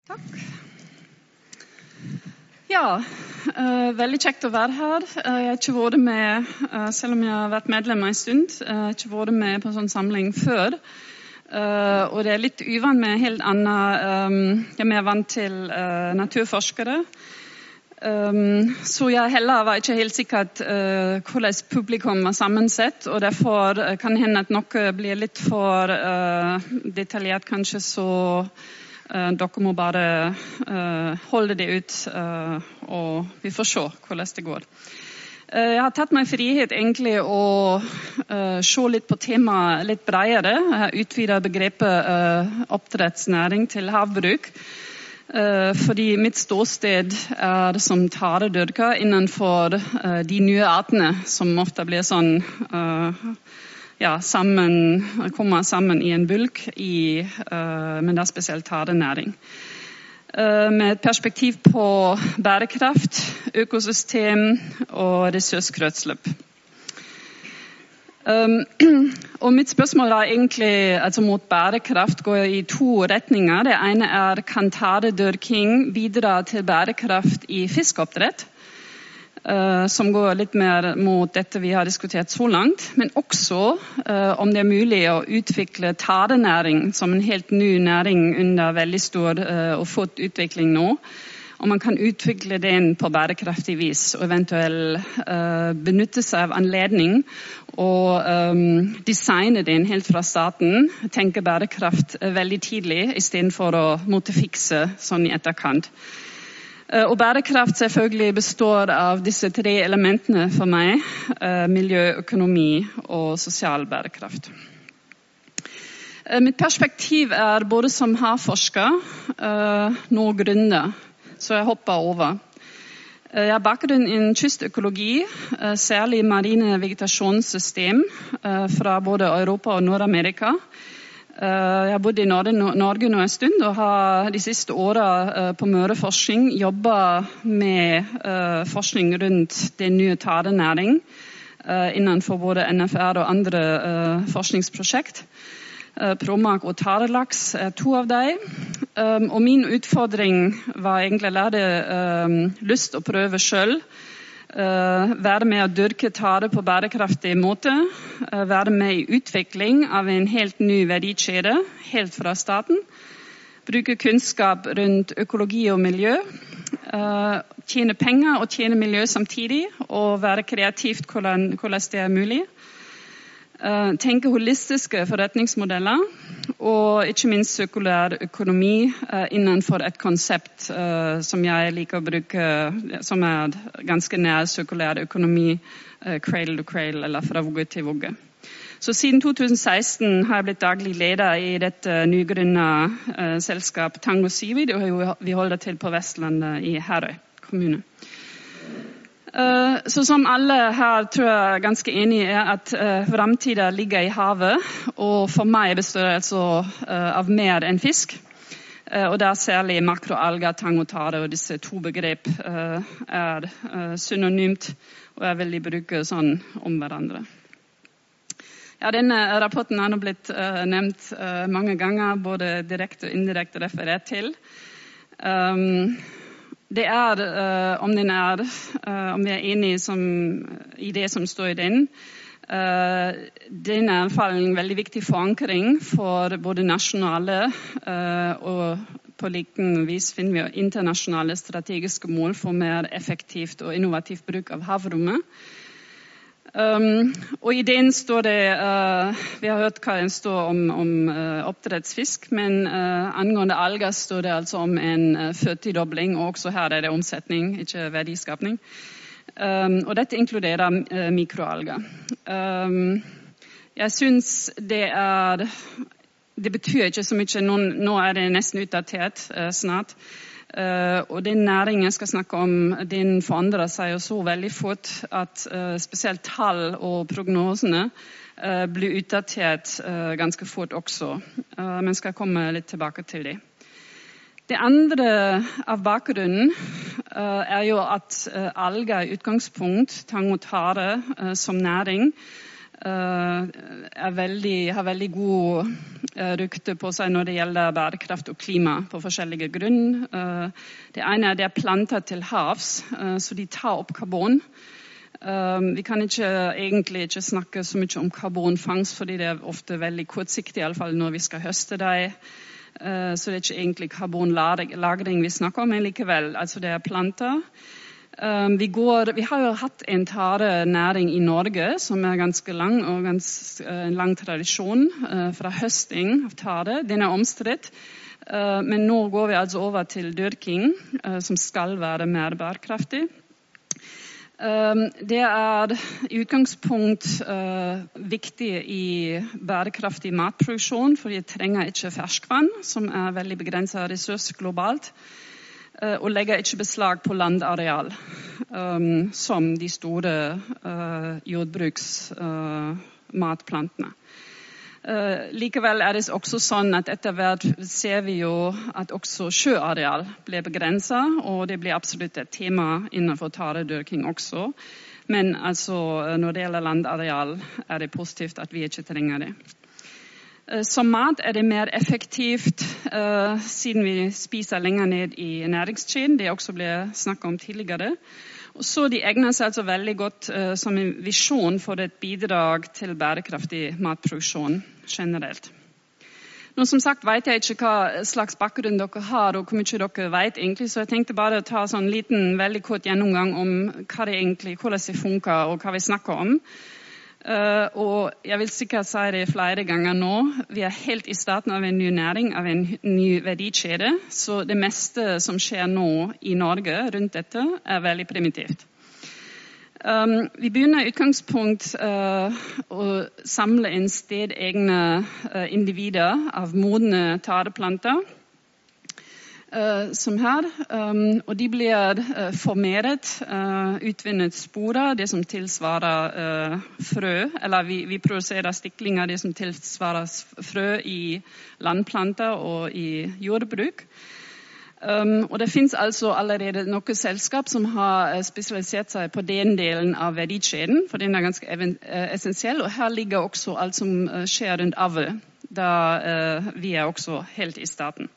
Takk. Ja, veldig kjekt å være her. Jeg har ikke vært med, selv om jeg har vært medlem en stund, jeg har ikke vært med på en sånn samling før. Og det litt uvant med helt annen, jeg er mer vant til naturforskere. Så jeg heller var ikke helt sikkert hvordan publikum var sammensett, og derfor kan det hende at noe blir litt for detaljert kanskje, så dere må bare holde det ut, og vi får se hvordan det går. Jeg har tatt meg frihet egentlig å se litt på temaet litt bredere. Jeg har utvidet begrepet oppdrettsnæring til havbruk, fordi mitt ståsted som taredyrker innenfor de nye artene som ofte blir sånn kommer sammen i en bulk men det spesielt tarenæring. Med et perspektiv på bærekraft, økosystem og ressurskretsløp. Og mitt spørsmål egentlig, altså mot bærekraft, går i to retninger. Det ene kan taredyrking bidra til bærekraft i fiskeoppdrett, som går litt mer mot dette vi har diskutert så langt, men også om det mulig å utvikle tarenæring som en helt ny næring under veldig stor og fort utvikling nå. Og man kan utvikle den på bærekraftig vis, og eventuelt benytte seg av anledning og designe den helt fra starten, tenke bærekraft veldig tidlig, i stedet for å måtte fikse sånn i etterkant. Og bærekraft selvfølgelig består av disse tre elementene for meg, miljø, økonomi og sosial bærekraft. Mitt perspektiv både som havforsker, nå grunner, så jeg hopper over. Jeg har bakgrunn innen kystøkologi, særlig marine vegetasjonssystem fra både Europa og Nord-Amerika. Jeg har bodd i Norge nå en stund og har de siste årene på Møreforskning jobbet med forskning rundt den nye tarenæring innenfor både NFR og andre forskningsprosjekt. Promark og tarelaks to av dem. Og min utfordring var egentlig å lære lyst å prøve selv. Være med å dyrke tare på bærekraftig måte. Være med i utvikling av en helt ny verdikjede, helt fra starten. Bruke kunnskap rundt økologi og miljø. Tjene penger og tjene miljø samtidig, og være kreativt hvordan det mulig. Tenke holistiske forretningsmodeller, og ikke minst sirkulær økonomi innenfor et konsept som jeg liker å bruke, som ganske nær sirkulær økonomi, cradle to cradle, eller fra vugge til vugge. Så siden 2016 har jeg blitt daglig leder i dette nygrunnet selskap Tango Seaweed, og vi holder til på Vestlandet i Herøy kommune. Så som alle her tror jeg ganske enige at fremtiden ligger i havet, og for meg består det altså av mer enn fisk. Og det særlig makroalger, tang og tare, og disse to begrep synonymt, og jeg vil bruke sånn om hverandre. Ja, denne rapporten har nå blitt nevnt mange ganger, både direkte og indirekte referert til. Det om vi enige i det som står i den. Den I hvert fall en veldig viktig forankring for både nasjonale og på liknende vis finner vi internasjonale strategiske mål for mer effektivt og innovativt bruk av havrommet. Og I den står det, vi har hørt hva den står om oppdrettsfisk, men angående alger står det altså om en 40-dobling, og også her det omsetning, ikke verdiskapning. Og dette inkluderer mikroalger. Jeg synes det betyr ikke så mye, nå det nesten utdatert snart, og den næringen jeg skal snakke om, den forandrer seg jo så veldig fort at spesielt tall og prognosene blir utdatert ganske fort også, men skal komme litt tilbake til det. Det andre av bakgrunnen jo at alger I utgangspunkt, tang og tare som næring, har veldig god rykte på seg når det gjelder bærekraft og klima på forskjellige grunn. Det ene det planter til havs, så de tar opp karbon. Vi kan egentlig ikke snakke så mye om karbonfangst, fordi det ofte veldig kortsiktig, i alle fall når vi skal høste det. Så det ikke egentlig karbonlagring vi snakker om, men likevel, altså det planter. Vi har jo hatt en tarenæring i Norge som ganske lang, og en lang tradisjon fra høsting av tare. Den omstridt, men nå går vi altså over til dyrking, som skal være mer bærekraftig. Det i utgangspunkt viktig i bærekraftig matproduksjon, for jeg trenger ikke ferskvann, som veldig begrenset ressurs globalt, og legger ikke beslag på landareal, som de store jordbruksmatplantene. Likevel det også sånn at etter hvert ser vi jo at også sjøareal blir begrenset, og det blir absolutt et tema innenfor taredyrking også. Men altså, når det gjelder landareal det positivt at vi ikke trenger det. Som mat det mer effektivt, siden vi spiser lenger ned i næringskjeden. Det også ble snakket om tidligere. Og så de egner seg altså veldig godt som en visjon for et bidrag til bærekraftig matproduksjon generelt. Nå som sagt vet jeg ikke hva slags bakgrunn dere har, og hvor mye dere vet egentlig, så jeg tenkte bare å ta sånn liten, veldig kort gjennomgang om hva det egentlig, hvordan det funker og hva vi snakker om. Og jeg vil sikkert si det flere ganger nå, vi helt i starten av en ny næring, av en ny verdikjede, så det meste som skjer nå i Norge rundt dette veldig primitivt. Vi begynner i utgangspunkt å samle en sted egne individer av modne tareplanter, som her, og de blir formeret, utvinnet sporer, det som tilsvarer frø, eller vi produserer stiklinger, det som tilsvarer frø i landplanter og i jordbruk. Og det finnes altså allerede noen selskap som har spesialisert seg på den delen av verdikjeden, for den ganske essensiell, og her ligger også alt som skjer rundt avl, da vi også helt i starten.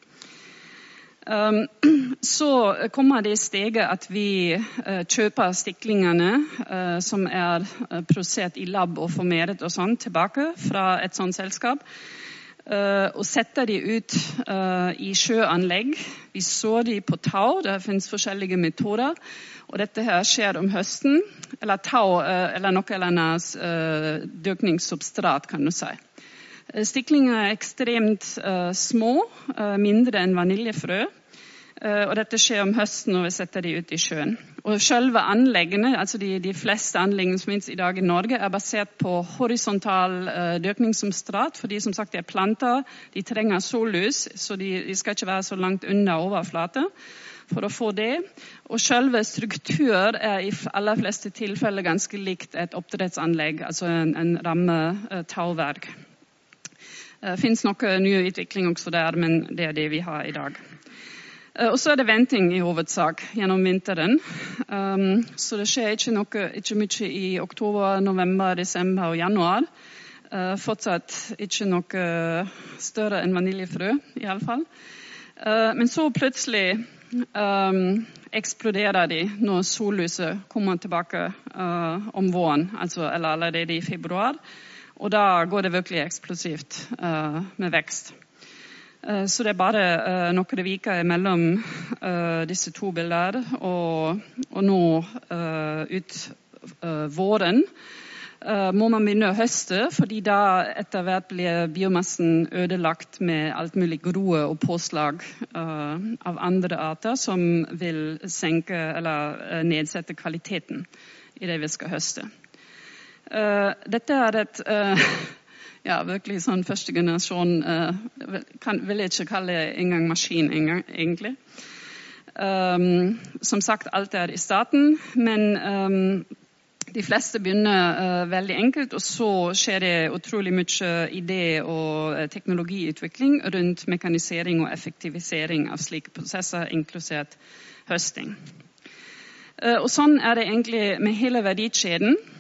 Så kommer det steget at vi kjøper stiklingene som produsert i lab og formeret og sånn tilbake fra et sånt selskap, og setter de ut i sjøanlegg. Vi sår de på tau, det finnes forskjellige metoder, og dette her skjer om høsten, eller tau, eller noe eller annet dyrkningssubstrat, kan du si. Stiklinger ekstremt små, mindre enn vaniljefrø, og dette skjer om høsten når vi setter de ut i sjøen. Og selve anleggene, altså de fleste anleggene som finnes i dag i Norge, basert på horisontal dyrkningssubstrat, fordi som sagt planter, de trenger sollys, så de skal ikke være så langt under overflate for å få det. Og selve struktur i aller fleste tilfeller ganske likt et oppdrettsanlegg, altså en ramme tauverk. Det finnes noe ny utvikling også der, men det det vi har i dag. Og så det venting i hovedsak gjennom vinteren. Så det skjer ikke mye i oktober, november, desember og januar. Fortsatt ikke noe større enn vaniljefrø i alle fall. Men så plutselig eksploderer de når sollyset kommer tilbake om våren, eller allerede i februar. Og da går det virkelig eksplosivt med vekst. Så det bare noen viker mellom disse to bilder, og nå ut våren må man begynne å høste, fordi da etter hvert blir biomassen ødelagt med alt mulig groe og påslag av andre arter som vil senke eller nedsette kvaliteten i det vi skal høste. Dette et virkelig sånn første generasjon, vil jeg ikke kalle det engang maskin egentlig. Som sagt, alt i starten, men de fleste begynner veldig enkelt, og så skjer det utrolig mye idé- og teknologiutvikling rundt mekanisering og effektivisering av slike prosesser, inkludert høsting. Og sånn det egentlig med hele verdikjeden.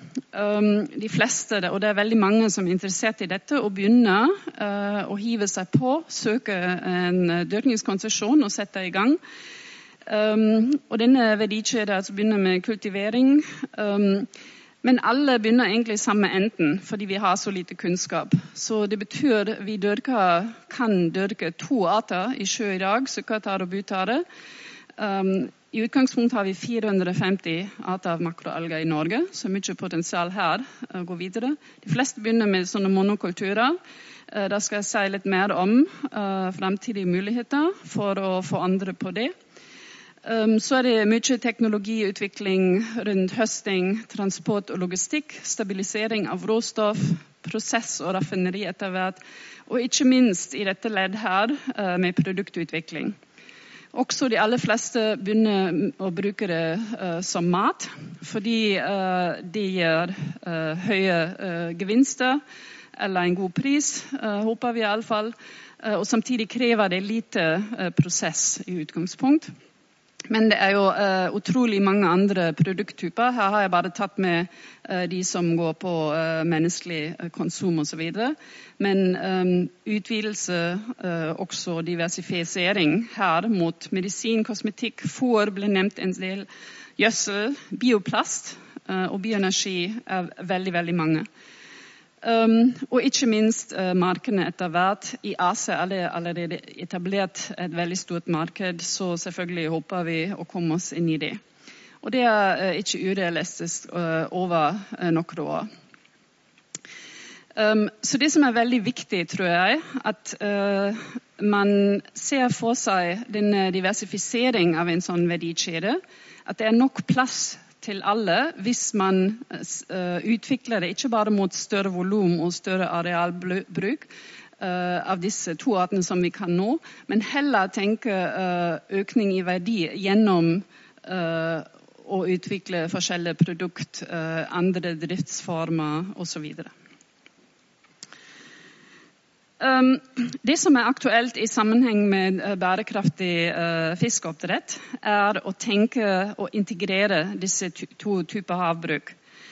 de fleste, og det veldig mange som interessert I dette, å begynne å hive seg på, søke en dyrkningskonsesjon og sette I gang. Og denne verdikjeden altså begynner med kultivering, men alle begynner egentlig samme enden, fordi vi har så lite kunnskap. Så det betyr vi kan dyrke 2 arter I sjø I dag, sukkertare og butare. I utgangspunkt har vi 450 arter av makroalger I Norge, så mye potensial her å gå videre. De fleste begynner med sånne monokulturer. Da skal jeg si litt mer om fremtidige muligheter for å få andre på det. Så det mye teknologiutvikling rundt høsting, transport og logistikk, stabilisering av råstoff, prosess og raffineri etter hvert, og ikke minst I dette ledd her med produktutvikling. Også de aller fleste begynner å bruke det som mat, fordi det gir høye gevinster, eller en god pris, håper vi I alle fall, og samtidig krever det lite prosess I utgangspunkt. Men det jo utrolig mange andre produkttyper. Her har jeg bare tatt med de som går på menneskelig konsum og så videre. Men utvidelse, også diversifisering her mot medisin, kosmetikk, fôr ble nevnt en del, gjødsel, bioplast og bioenergi veldig, veldig mange. Og ikke minst markedene etter hvert. I Asia allerede etablert et veldig stort marked, så selvfølgelig håper vi å komme oss inn I det. Og det ikke urealistisk over noen år. Så det som veldig viktig, tror jeg, at man ser for seg denne diversifisering av en sånn verdikjede, at det nok plass til alle, hvis man utvikler det ikke bare mot større volum og større arealbruk av disse 2 artene som vi kan nå, men heller tenke økning I verdi gjennom å utvikle forskjellige produkt, andre driftsformer og så videre. Det som aktuelt I sammenheng med bærekraftig fiskeoppdrett å tenke og integrere disse 2 typer havbruk.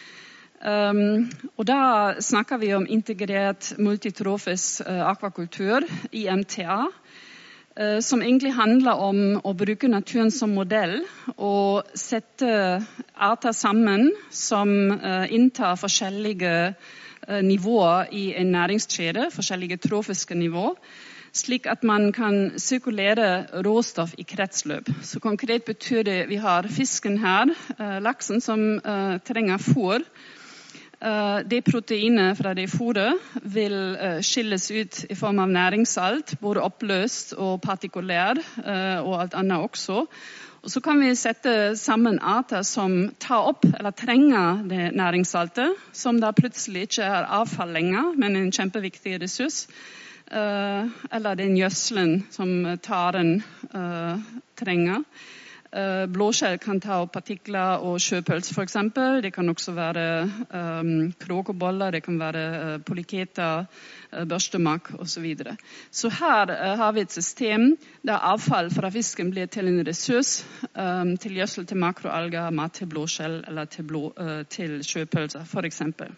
Og da snakker vi om integrert multitrofisk akvakultur, IMTA, som egentlig handler om å bruke naturen som modell og sette arter sammen som inntar forskjellige nivåer I en næringskjede, forskjellige trofiske nivå, slik at man kan sirkulere råstoff I kretsløp. Så konkret betyr det, vi har fisken her, laksen som trenger fôr. Det proteinet fra det fôret vil skilles ut I form av næringssalt, både oppløst og partikulær, og alt annet også. Og så kan vi sette sammen arter som tar opp eller trenger det næringssaltet, som da plutselig ikke avfall lenger, men en kjempeviktig ressurs. Eller den gjødselen som taren trenger. Blåskjell kan ta opp partikler og sjøpøls for eksempel. Det kan også være kråkeboller, det kan være polyketer, børstemakk og så videre. Så her har vi et system der avfall fra fisken blir til en ressurs, til gjødsel, til makroalger, mat til blåskjell eller til sjøpølser for eksempel.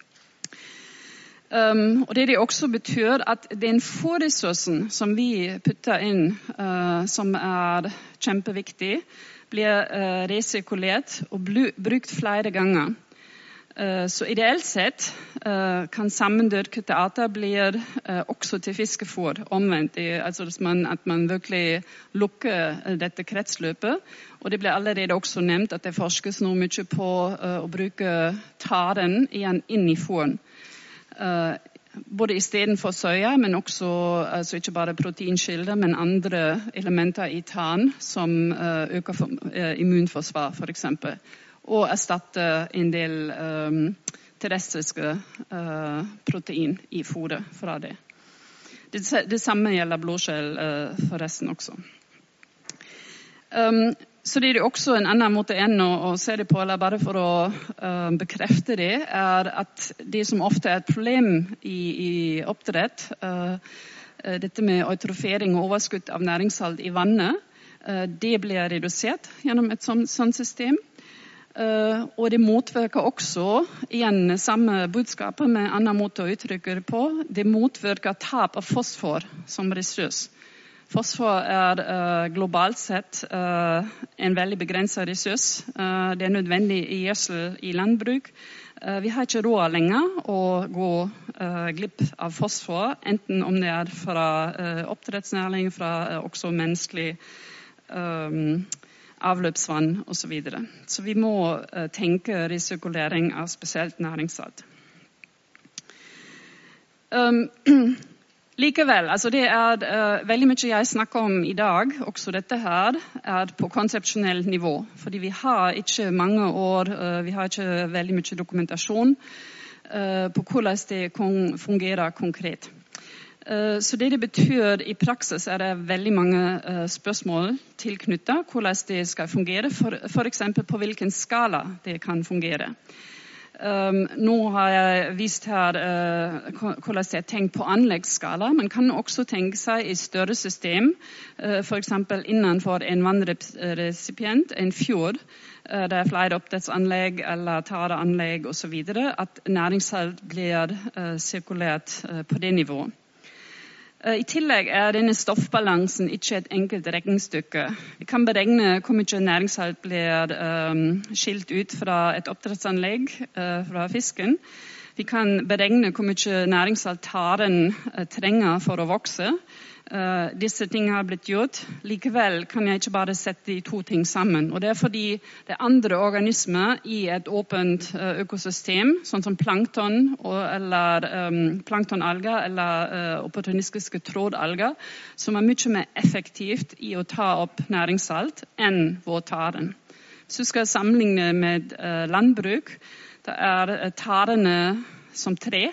Og det også betyr at den fôrressursen som vi putter inn, som kjempeviktig, blir resirkulert og brukt flere ganger. Så ideelt sett kan sammendyrkede arter bli også til fiskefôr omvendt, altså at man virkelig lukker dette kretsløpet. Og det ble allerede også nevnt at det forskes nå mye på å bruke taren igjen inn I fôren. Både I stedet for soya, men også altså ikke bare proteinkilder, men andre elementer I taren som øker immunforsvar for eksempel, og erstatter en del terrestriske protein I fôret fra det. Det samme gjelder blåskjell forresten også. Så det også en annen måte enn å se det på, eller bare for å bekrefte det, at det som ofte et problem I oppdrett, dette med eutrofering og overskudd av næringssalt I vannet, det blir redusert gjennom et sånt system. Og det motvirker også, igjen samme budskapet med annen måte å uttrykke det på, det motvirker tap av fosfor som ressurs. Fosfor globalt sett en veldig begrenset ressurs. Det nødvendig i gjødsel i landbruk. Vi har ikke råd lenger å gå glipp av fosfor, enten om det fra oppdrettsnæring, fra også menneskelig avløpsvann og så videre. Så vi må tenke resirkulering av spesielt næringssalt. Likevel, altså det veldig mye jeg snakker om i dag, også dette her, på konsepsjonelt nivå. Fordi vi har ikke mange år, vi har ikke veldig mye dokumentasjon på hvordan det fungerer konkret. Så det betyr i praksis det veldig mange spørsmål tilknyttet hvordan det skal fungere, for eksempel på hvilken skala det kan fungere. Nå har jeg vist her hvordan det tenkt på anleggsskala. Man kan også tenke seg i større system, for eksempel innenfor en vannresipient, en fjord, det flere oppdrettsanlegg eller tareanlegg og så videre, at næringssalt blir sirkulert på det nivået. I tillegg denne stoffbalansen ikke et enkelt regnestykke. Vi kan beregne hvor mye næringssalt blir skilt ut fra et oppdrettsanlegg fra fisken. Vi kan beregne hvor mye næringssalt taren trenger for å vokse. Disse tingene har blitt gjort. Likevel kan jeg ikke bare sette de to ting sammen. Og det fordi det andre organismer i et åpent økosystem, sånn som plankton eller planktonalger eller opportunistiske trådalger, som mye mer effektivt i å ta opp næringssalt enn vårtaren. Hvis du skal sammenligne med landbruk, da tarene som tre,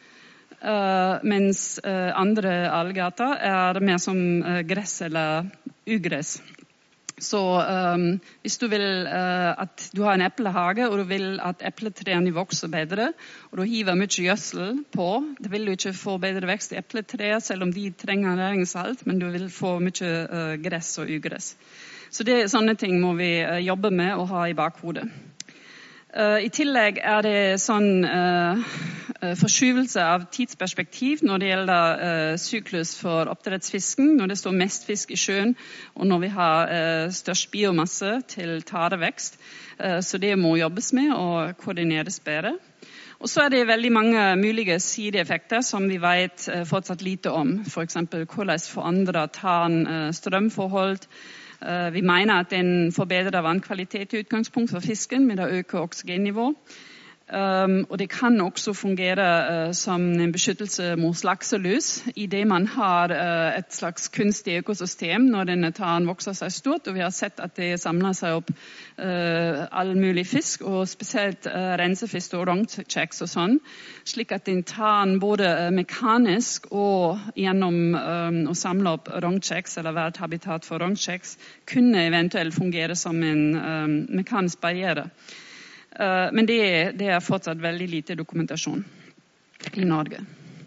mens andre algearter mer som gress eller ugress. Så hvis du vil at du har en eplehage, og du vil at epletrærne vokser bedre, og du hiver mye gjødsel på, da vil du ikke få bedre vekst i epletrær, selv om de trenger næringssalt, men du vil få mye gress og ugress. Så sånne ting må vi jobbe med og ha i bakhodet. I tillegg det sånn forskyvelse av tidsperspektiv når det gjelder syklus for oppdrettsfisken, når det står mest fisk i sjøen, og når vi har størst biomasse til tarevekst. Så det må jobbes med og koordineres bedre. Og så det veldig mange mulige sideeffekter som vi vet fortsatt lite om. For eksempel hvordan forandrer taren strømforhold. Vi mener at den forbedrer vannkvalitet i utgangspunkt for fisken med å øke oksygennivå. Og det kan også fungere som en beskyttelse mot lakselus i det man har et slags kunstig økosystem når denne taren vokser seg stort, og vi har sett at det samler seg opp all mulig fisk, og spesielt rensefisk og rognkjeks og sånn, slik at den taren både mekanisk og gjennom å samle opp rognkjeks eller være et habitat for rognkjeks kunne eventuelt fungere som en mekanisk barriere. Men det fortsatt veldig lite dokumentasjon i Norge.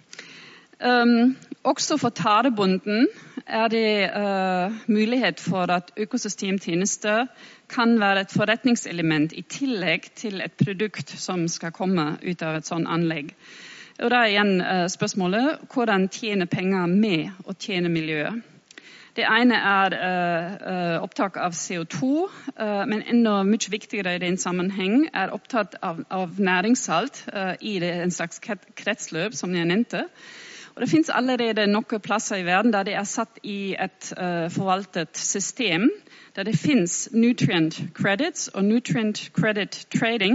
Også for tarebunden det mulighet for at økosystemtjenester kan være et forretningselement i tillegg til et produkt som skal komme ut av et sånt anlegg. Og da igjen spørsmålet, hvordan tjene penger med å tjene miljøet? Det ene opptak av CO2, men enda mye viktigere i den sammenheng opptatt av næringssalt i en slags kretsløp, som jeg nevnte. Og det finnes allerede noen plasser i verden der det satt i et forvaltet system, der det finnes nutrient credits og nutrient credit trading.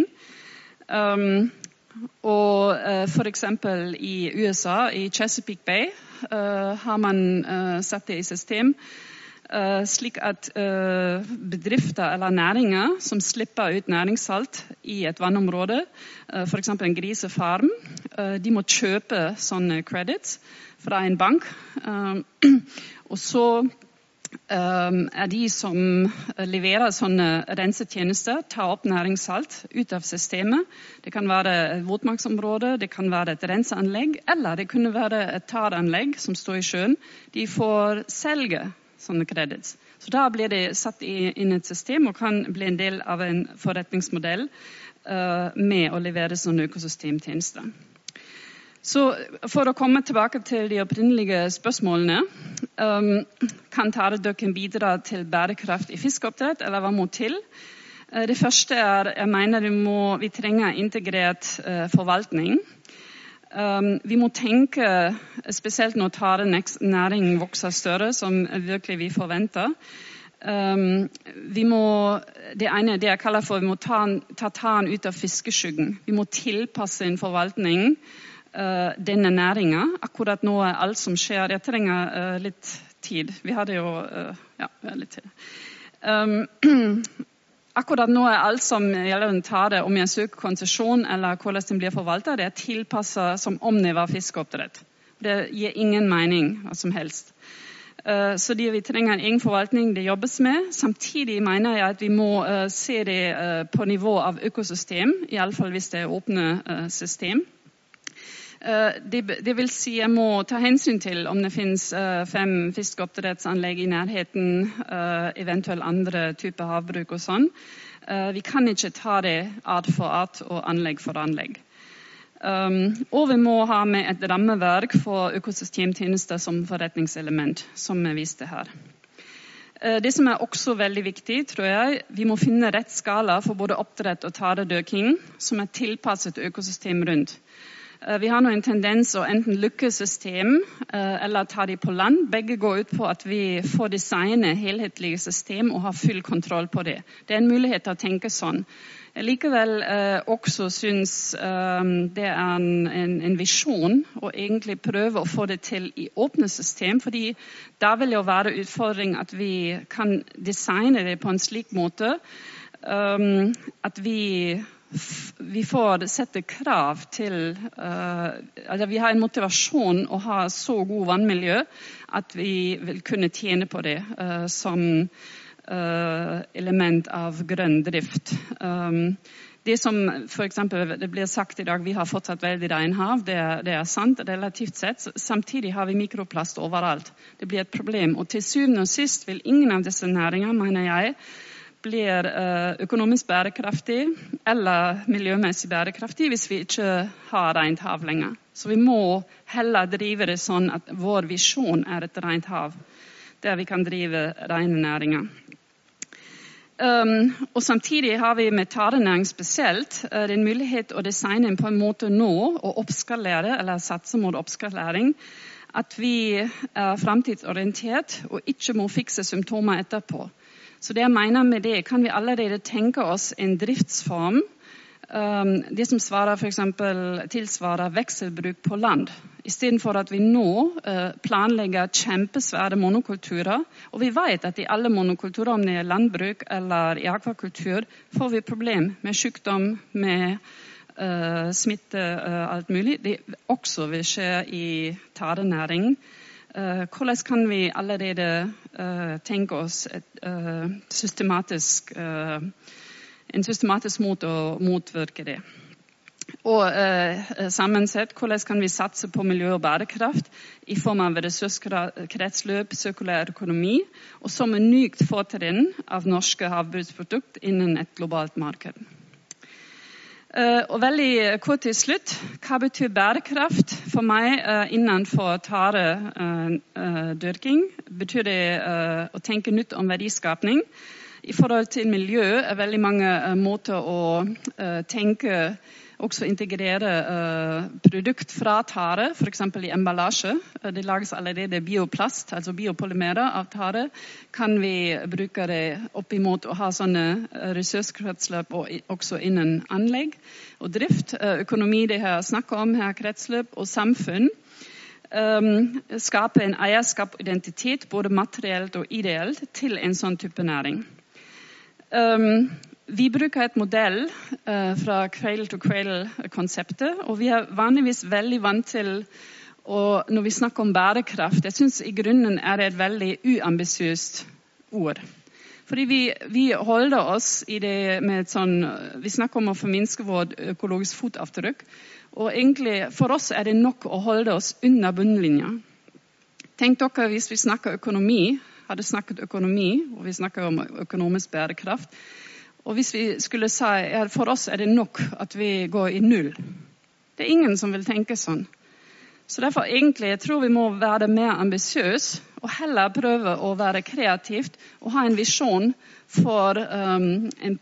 Og for eksempel i USA, i Chesapeake Bay, har man satt det i system slik at bedrifter eller næringer som slipper ut næringssalt i et vannområde, for eksempel en grisefarm, de må kjøpe sånne credits fra en bank, og så de som leverer sånne rensetjenester, tar opp næringssalt ut av systemet. Det kan være et våtmarksområde, det kan være et renseanlegg, eller det kunne være et taranlegg som står i sjøen. De får selge sånne credits. Så da blir det satt inn et system og kan bli en del av en forretningsmodell med å levere sånne økosystemtjenester. Så for å komme tilbake til de opprinnelige spørsmålene, kan taredyrking bidra til bærekraft i fiskeoppdrett, eller hva må til? Det første jeg mener vi trenger integrert forvaltning. Vi må tenke, spesielt når tarenæring vokser større, som virkelig vi forventer. Det ene det jeg kaller for, vi må ta taren ut av fiskeskyggen. Vi må tilpasse en forvaltning denne næringen. Akkurat nå alt som skjer, jeg trenger litt tid. Vi hadde jo litt tid. Akkurat nå alt som gjelder en tare, om jeg søker konsesjon eller hvordan den blir forvaltet, det tilpasset som om det var fiskeoppdrett. Det gir ingen mening som helst. Så vi trenger en egen forvaltning det jobbes med. Samtidig mener jeg at vi må se det på nivå av økosystem, i alle fall hvis det åpne system. Det vil si jeg må ta hensyn til om det finnes 5 fiskeoppdrettsanlegg i nærheten, eventuelt andre typer havbruk og sånn. Vi kan ikke ta det art for art og anlegg for anlegg. Og vi må ha med et rammeverk for økosystemtjenester som forretningselement, som jeg viste her. Det som også veldig viktig, tror jeg, vi må finne rett skala for både oppdrett og taredyrking, som tilpasset økosystem rundt. Vi har nå en tendens å enten lukke system eller ta de på land. Begge går ut på at vi får designe helhetlige system og ha full kontroll på det. Det en mulighet til å tenke sånn. Jeg likevel også synes det en visjon å egentlig prøve å få det til i åpne system, fordi da vil jo være utfordring at vi kan designe det på en slik måte at vi får sette krav til vi har en motivasjon å ha så god vannmiljø at vi vil kunne tjene på det som element av grønn drift. Det som for eksempel det blir sagt i dag, vi har fortsatt veldig regnhav, det sant relativt sett. Samtidig har vi mikroplast overalt. Det blir et problem, og til syvende og sist vil ingen av disse næringer, mener jeg, blir økonomisk bærekraftig eller miljømessig bærekraftig hvis vi ikke har rent hav lenger. Så vi må heller drive det sånn at vår visjon et rent hav, der vi kan drive rene næringer. Og samtidig har vi med tarenæring spesielt en mulighet å designe på en måte nå og oppskalere, eller satse mot oppskalering, at vi fremtidsorientert og ikke må fikse symptomer etterpå. Så det jeg mener med det, kan vi allerede tenke oss en driftsform, det som svarer for eksempel tilsvarer vekselbruk på land. I stedet for at vi nå planlegger kjempesvære monokulturer, og vi vet at i alle monokulturer, om det landbruk eller i akvakultur, får vi problem med sykdom, med smitte, alt mulig. Det også vil skje i tarenæring. Hvordan kan vi allerede tenke oss en systematisk måte å motvirke det? Og sammensett, hvordan kan vi satse på miljø og bærekraft i form av ressurskretsløp, sirkulær økonomi, og som unikt fortrinn av norske havbruksprodukter innen et globalt marked? Og veldig kort til slutt, hva betyr bærekraft for meg innenfor taredyrking? Betyr det å tenke nytt om verdiskapning? I forhold til miljø veldig mange måter å tenke, også integrere produkt fra tare, for eksempel i emballasje. Det lages allerede bioplast, altså biopolymerer av tare. Kan vi bruke det opp imot å ha sånne ressurskretsløp også innen anlegg og drift? Økonomi, det her snakker om her, kretsløp og samfunn. Skape en eierskap og identitet, både materielt og ideelt, til en sånn type næring. Vi bruker et modell fra cradle-to-cradle-konseptet, og vi vanligvis veldig vant til når vi snakker om bærekraft. Jeg synes i grunnen det et veldig uambisiøst ord. Fordi vi holder oss i det med et sånn, vi snakker om å forminske vårt økologisk fotavtrykk, og egentlig for oss det nok å holde oss under bunnlinja. Tenk dere hvis vi snakker økonomi, hadde snakket økonomi, og vi snakker om økonomisk bærekraft. Og hvis vi skulle si, for oss det nok at vi går i null. Det ingen som vil tenke sånn. Så derfor egentlig, jeg tror vi må være mer ambisiøs, og heller prøve å være kreativt, og ha en visjon for en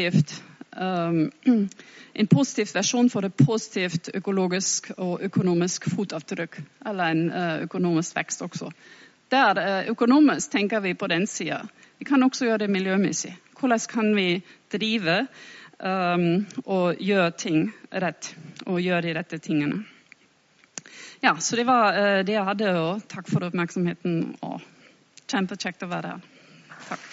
positiv versjon for et positivt økologisk og økonomisk fotavtrykk, eller en økonomisk vekst også. Der økonomisk tenker vi på den siden. Vi kan også gjøre det miljømessig. Hvordan kan vi drive og gjøre ting rett, og gjøre de rette tingene? Ja, så det var det jeg hadde, og takk for oppmerksomheten, og kjempekjekt å være her. Takk.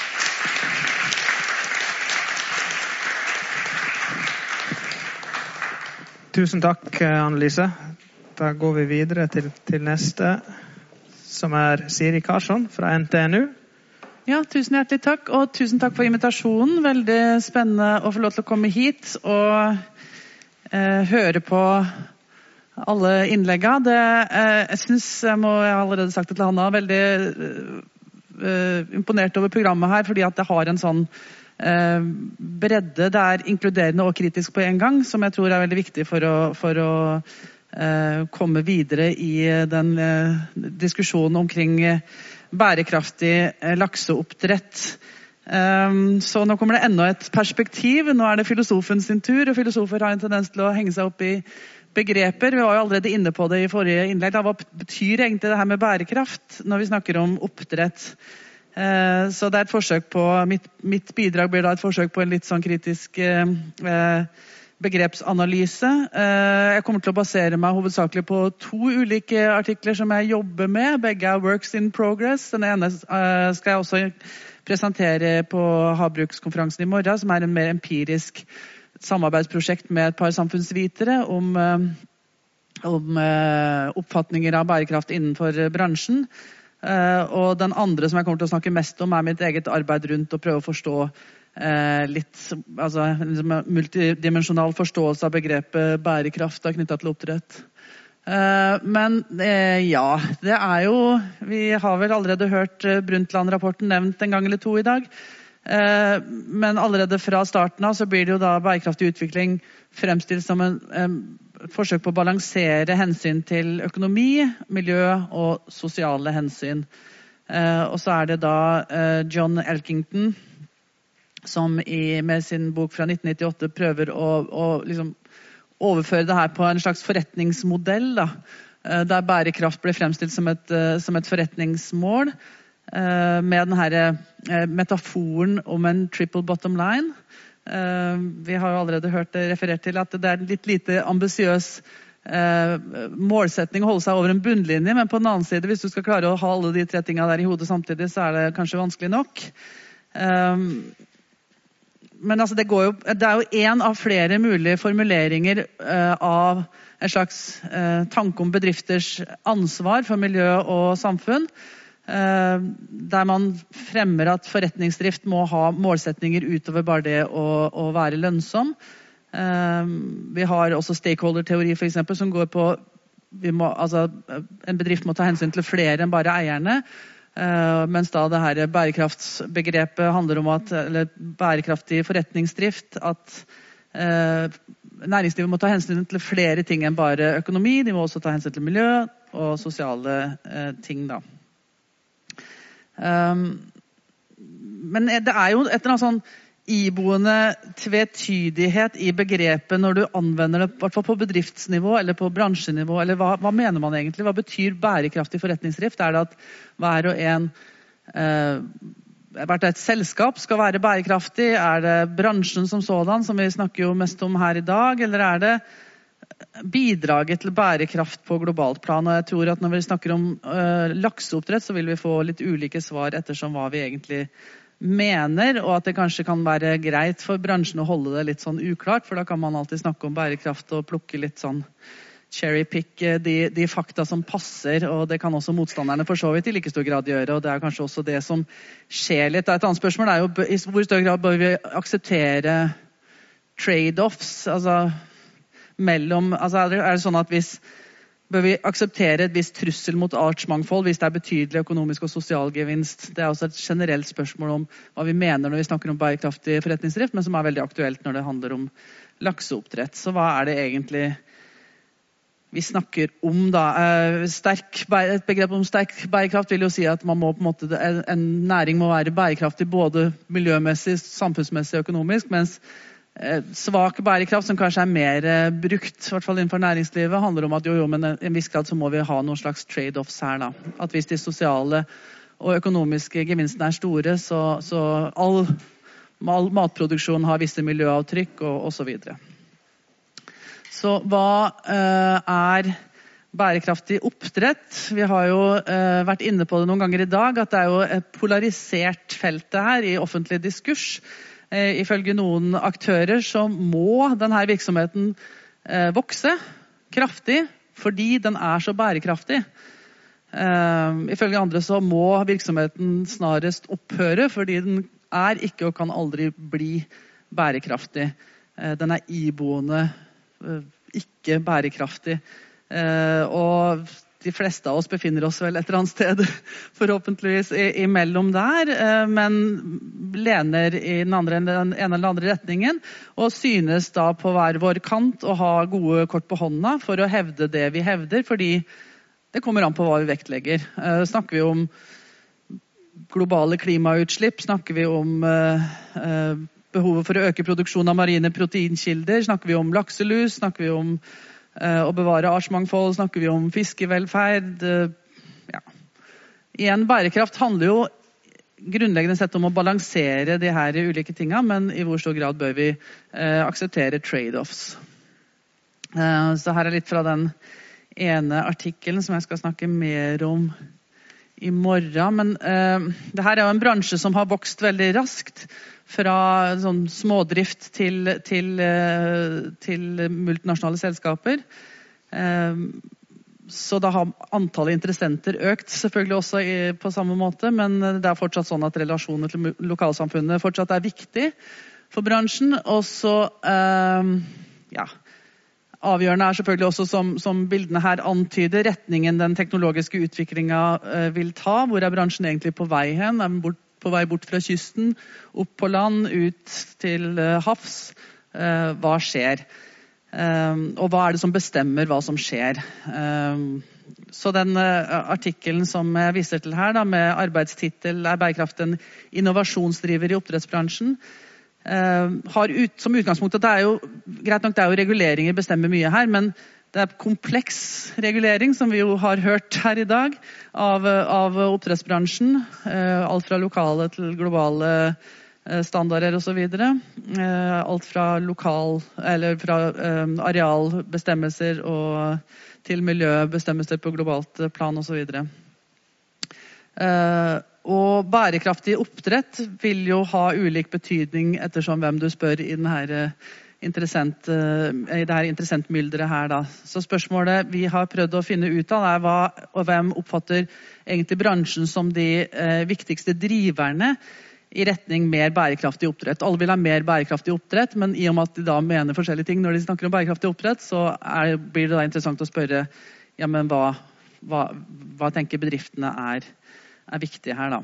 Tusen takk, Annelise. Da går vi videre til neste, som Siri Karlsson fra NTNU. Ja, tusen hjertelig takk, og tusen takk for invitasjonen. Veldig spennende å få lov til å komme hit og høre på alle innleggene. Jeg synes, jeg har allerede sagt det til Hanna, veldig imponert over programmet her, fordi at det har en sånn bredde, det inkluderende og kritisk på en gang, som jeg tror veldig viktig for å komme videre i den diskusjonen omkring bærekraftig lakseoppdrett. Så nå kommer det enda et perspektiv. Nå det filosofen sin tur, og filosofer har en tendens til å henge seg opp i begreper. Vi var jo allerede inne på det i forrige innlegg. Hva betyr egentlig det her med bærekraft når vi snakker om oppdrett? Så det et forsøk på, mitt bidrag blir da et forsøk på en litt sånn kritisk begrepsanalyse. Jeg kommer til å basere meg hovedsakelig på 2 ulike artikler som jeg jobber med. Begge works in progress. Den ene skal jeg også presentere på Havbrukskonferansen i morgen, som en mer empirisk samarbeidsprosjekt med et par samfunnsvitere om oppfatninger av bærekraft innenfor bransjen. Og den andre som jeg kommer til å snakke mest om mitt eget arbeid rundt å prøve å forstå litt, altså en multidimensjonal forståelse av begrepet bærekraft knyttet til oppdrett. Men ja, det jo, vi har vel allerede hørt Brundtland-rapporten nevnt en gang eller 2 i dag, men allerede fra starten av så blir det jo da bærekraftig utvikling fremstilt som en forsøk på å balansere hensyn til økonomi, miljø og sosiale hensyn. Og så det da John Elkington som med sin bok fra 1998 prøver å liksom overføre det her på en slags forretningsmodell, da, der bærekraft ble fremstilt som et forretningsmål, med den her metaforen om en triple bottom line. Vi har jo allerede hørt det referert til at det en litt lite ambisiøs målsetning å holde seg over en bunnlinje, men på den annen side, hvis du skal klare å ha alle de 3 tingene der i hodet samtidig, så det kanskje vanskelig nok. Men altså det jo en av flere mulige formuleringer av en slags tanke om bedrifters ansvar for miljø og samfunn, der man fremmer at forretningsdrift må ha målsetninger utover bare det å være lønnsom. Vi har også stakeholder-teori for eksempel, som går på en bedrift må ta hensyn til flere enn bare eierne, mens da det her bærekraftsbegrepet handler om eller bærekraftig forretningsdrift, at næringslivet må ta hensyn til flere ting enn bare økonomi, de må også ta hensyn til miljø og sosiale ting da. Men det jo et eller annet sånn iboende tvetydighet i begrepet når du anvender det, I hvert fall på bedriftsnivå eller på bransjenivå, eller hva mener man egentlig? Hva betyr bærekraftig forretningsdrift? Det at hver og en, hvert et selskap skal være bærekraftig? Det bransjen som sådan, som vi snakker jo mest om her i dag, eller det bidraget til bærekraft på globalt plan? Og jeg tror at når vi snakker om lakseoppdrett, så vil vi få litt ulike svar ettersom hva vi egentlig mener, og at det kanskje kan være greit for bransjen å holde det litt sånn uklart, for da kan man alltid snakke om bærekraft og plukke litt sånn cherry-pick de fakta som passer, og det kan også motstanderne for så vidt I like stor grad gjøre, og det kanskje også det som skjer litt. Et annet spørsmål jo I hvor stor grad bør vi akseptere trade-offs, altså mellom, altså det sånn at hvis Bør vi akseptere et visst trussel mot artsmangfold hvis det betydelig økonomisk og sosial gevinst? Det også et generelt spørsmål om hva vi mener når vi snakker om bærekraftig forretningsdrift, men som veldig aktuelt når det handler om lakseoppdrett. Så hva det egentlig vi snakker om da? Et begrep om sterk bærekraft vil jo si at man må på en måte, en næring må være bærekraftig både miljømessig, samfunnsmessig og økonomisk, mens svak bærekraft, som kanskje mer brukt, I hvert fall innenfor næringslivet, handler om at men I en viss grad så må vi ha noen slags trade-offs her da. At hvis de sosiale og økonomiske gevinstene store, så all matproduksjon har visse miljøavtrykk og så videre. Så hva bærekraftig oppdrett? Vi har jo vært inne på det noen ganger I dag, at det jo et polarisert felt her I offentlig diskurs. Ifølge noen aktører så må denne virksomheten vokse kraftig fordi den så bærekraftig. Ifølge andre så må virksomheten snarest opphøre fordi den ikke og kan aldri bli bærekraftig. Den iboende ikke bærekraftig. Og de fleste av oss befinner oss vel et eller annet sted, forhåpentligvis imellom der, men lener I den ene eller andre retningen, og synes da på hver vår kant å ha gode kort på hånda for å hevde det vi hevder, fordi det kommer an på hva vi vektlegger. Snakker vi om globale klimautslipp, snakker vi om behovet for å øke produksjon av marine proteinkilder, snakker vi om lakselus, snakker vi om å bevare artsmangfold, snakker vi om fiskevelferd. Ja. Igjen, bærekraft handler jo grunnleggende sett om å balansere de her ulike tingene, men I hvor stor grad bør vi akseptere trade-offs. Så her litt fra den ene artikkelen som jeg skal snakke mer om I morgen, men det her jo en bransje som har vokst veldig raskt, fra sånn smådrift til multinasjonale selskaper. Så da har antallet interessenter økt selvfølgelig også på samme måte, men det fortsatt sånn at relasjoner til lokalsamfunnet fortsatt viktig for bransjen. Og så, avgjørende selvfølgelig også som bildene her antyder, retningen den teknologiske utviklingen vil ta. Hvor bransjen egentlig på vei hen? På vei bort fra kysten, opp på land, ut til havs. Hva skjer? Og hva det som bestemmer hva som skjer? Så den artikkelen som jeg viser til her, da, med arbeidstitel bærekraft en innovasjonsdriver I oppdrettsbransjen, har som utgangspunkt at det jo, greit nok det jo reguleringer bestemmer mye her, men det kompleks regulering, som vi jo har hørt her I dag, av oppdrettsbransjen, alt fra lokale til globale standarder og så videre. Alt fra fra arealbestemmelser til miljøbestemmelser på globalt plan og så videre. Og bærekraftig oppdrett vil jo ha ulik betydning ettersom hvem du spør I denne I det her interessentmylderet her da. Så spørsmålet vi har prøvd å finne ut av hva og hvem oppfatter egentlig bransjen som de viktigste driverne I retning mer bærekraftig oppdrett. Alle vil ha mer bærekraftig oppdrett, men I og med at de da mener forskjellige ting når de snakker om bærekraftig oppdrett, så blir det da interessant å spørre, ja, men hva tenker bedriftene viktige her da?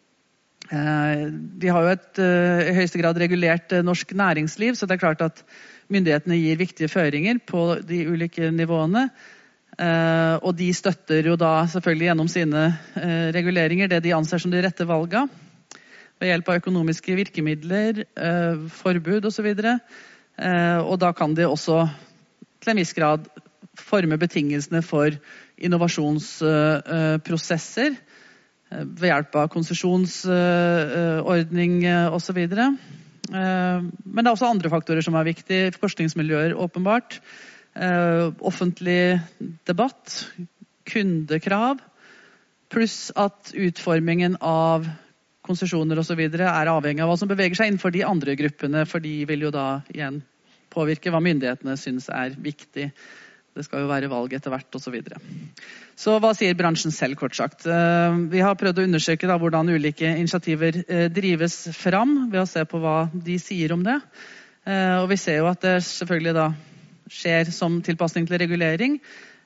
Vi har jo I høyeste grad regulert norsk næringsliv, så det klart at myndighetene gir viktige føringer på de ulike nivåene, og de støtter jo da selvfølgelig gjennom sine reguleringer det de anser som de rette valgene, ved hjelp av økonomiske virkemidler, forbud og så videre, og da kan de også til en viss grad forme betingelsene for innovasjonsprosesser, ved hjelp av konsesjonsordning og så videre. Men det også andre faktorer som viktige. Forskningsmiljøer, åpenbart. Offentlig debatt, kundekrav, pluss at utformingen av konsesjoner og så videre avhengig av hva som beveger seg innenfor de andre gruppene, for de vil jo da igjen påvirke hva myndighetene synes viktig. Det skal jo være valg etter hvert og så videre. Så hva sier bransjen selv, kort sagt? Vi har prøvd å undersøke da, hvordan ulike initiativer drives fram, ved å se på hva de sier om det. Og vi ser jo at det selvfølgelig da skjer som tilpassning til regulering,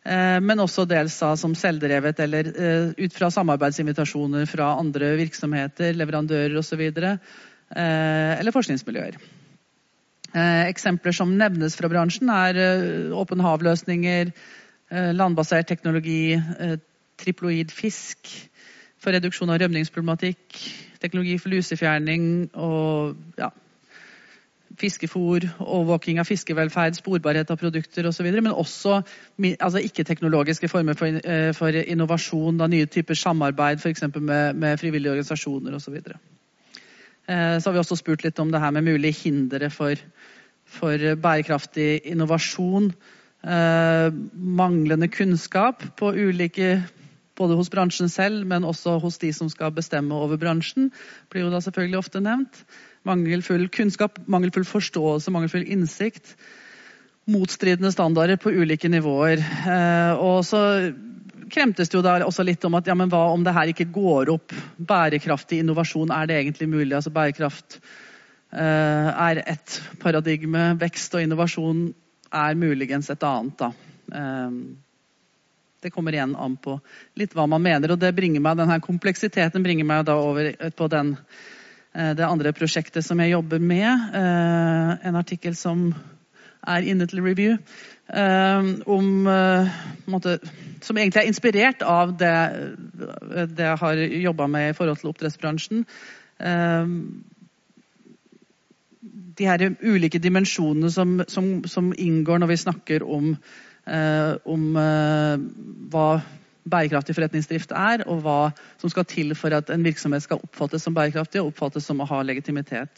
men også dels som selvdrevet eller ut fra samarbeidsinvitasjoner fra andre virksomheter, leverandører og så videre, eller forskningsmiljøer. Eksempler som nevnes fra bransjen åpen havløsninger, landbasert teknologi, triploid fisk for reduksjon av rømningsproblematikk, teknologi for lusefjerning og fiskefôr, overvåking av fiskevelferd, sporbarhet av produkter og så videre, men også ikke-teknologiske former for innovasjon, nye typer samarbeid, for eksempel med frivillige organisasjoner og så videre. Så har vi også spurt litt om det her med mulige hindre for bærekraftig innovasjon, manglende kunnskap på ulike, både hos bransjen selv, men også hos de som skal bestemme over bransjen, blir jo da selvfølgelig ofte nevnt. Mangelfull kunnskap, mangelfull forståelse, mangelfull innsikt, motstridende standarder på ulike nivåer. Og så kremtes det jo da også litt om at men hva om det her ikke går opp? Bærekraftig innovasjon, det egentlig mulig? Altså bærekraft et paradigme, vekst og innovasjon muligens et annet da. Det kommer igjen an på litt hva man mener, og det bringer meg, denne kompleksiteten bringer meg da over på det andre prosjektet som jeg jobber med, en artikkel som inne til review, som egentlig inspirert av det jeg har jobbet med i forhold til oppdrettsbransjen. De her ulike dimensjonene som inngår når vi snakker om hva bærekraftig forretningsdrift og hva som skal til for at en virksomhet skal oppfattes som bærekraftig og oppfattes som å ha legitimitet.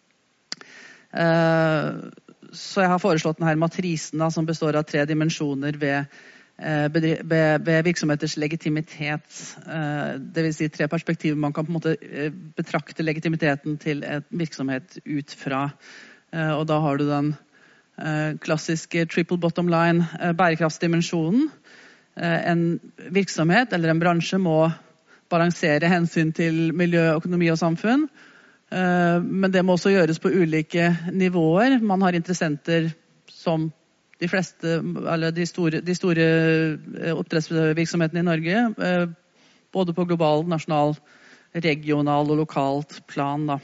Så jeg har foreslått denne matrisen som består av 3 dimensjoner ved virksomheters legitimitet. Det vil si 3 perspektiver man kan på en måte betrakte legitimiteten til en virksomhet ut fra. Og da har du den klassiske triple bottom line, bærekraftsdimensjonen. En virksomhet eller en bransje må balansere hensyn til miljø, økonomi og samfunn. Men det må også gjøres på ulike nivåer. Man har interessenter som de fleste, eller de store oppdrettsvirksomhetene i Norge, både på global, nasjonal, regional og lokalt plan da.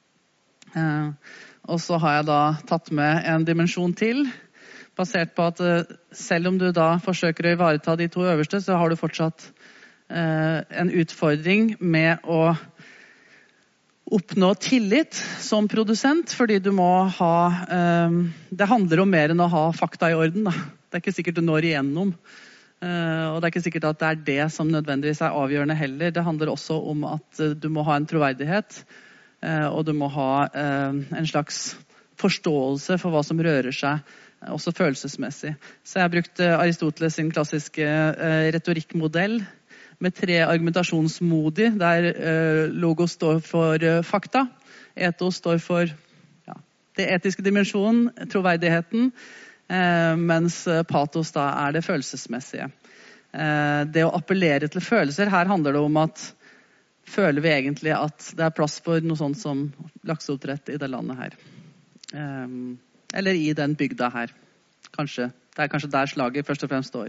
Og så har jeg da tatt med en dimensjon til, basert på at selv om du da forsøker å ivareta de 2 øverste, så har du fortsatt en utfordring med å oppnå tillit som produsent, fordi du må ha, det handler om mer enn å ha fakta i orden da. Det ikke sikkert du når igjennom, og det ikke sikkert at det det som nødvendigvis avgjørende heller. Det handler også om at du må ha en troverdighet, og du må ha en slags forståelse for hva som rører seg, også følelsesmessig. Så jeg har brukt Aristoteles sin klassiske retorikkmodell med 3 argumentasjonsmodi, der logos står for fakta, ethos står for det etiske dimensjonen, troverdigheten, mens pathos da det følelsesmessige. Det å appellere til følelser, her handler det om at føler vi egentlig at det plass for noe sånt som lakseoppdrett i det landet her. Eller i den bygda her. Kanskje. Det kanskje der slaget først og fremst står.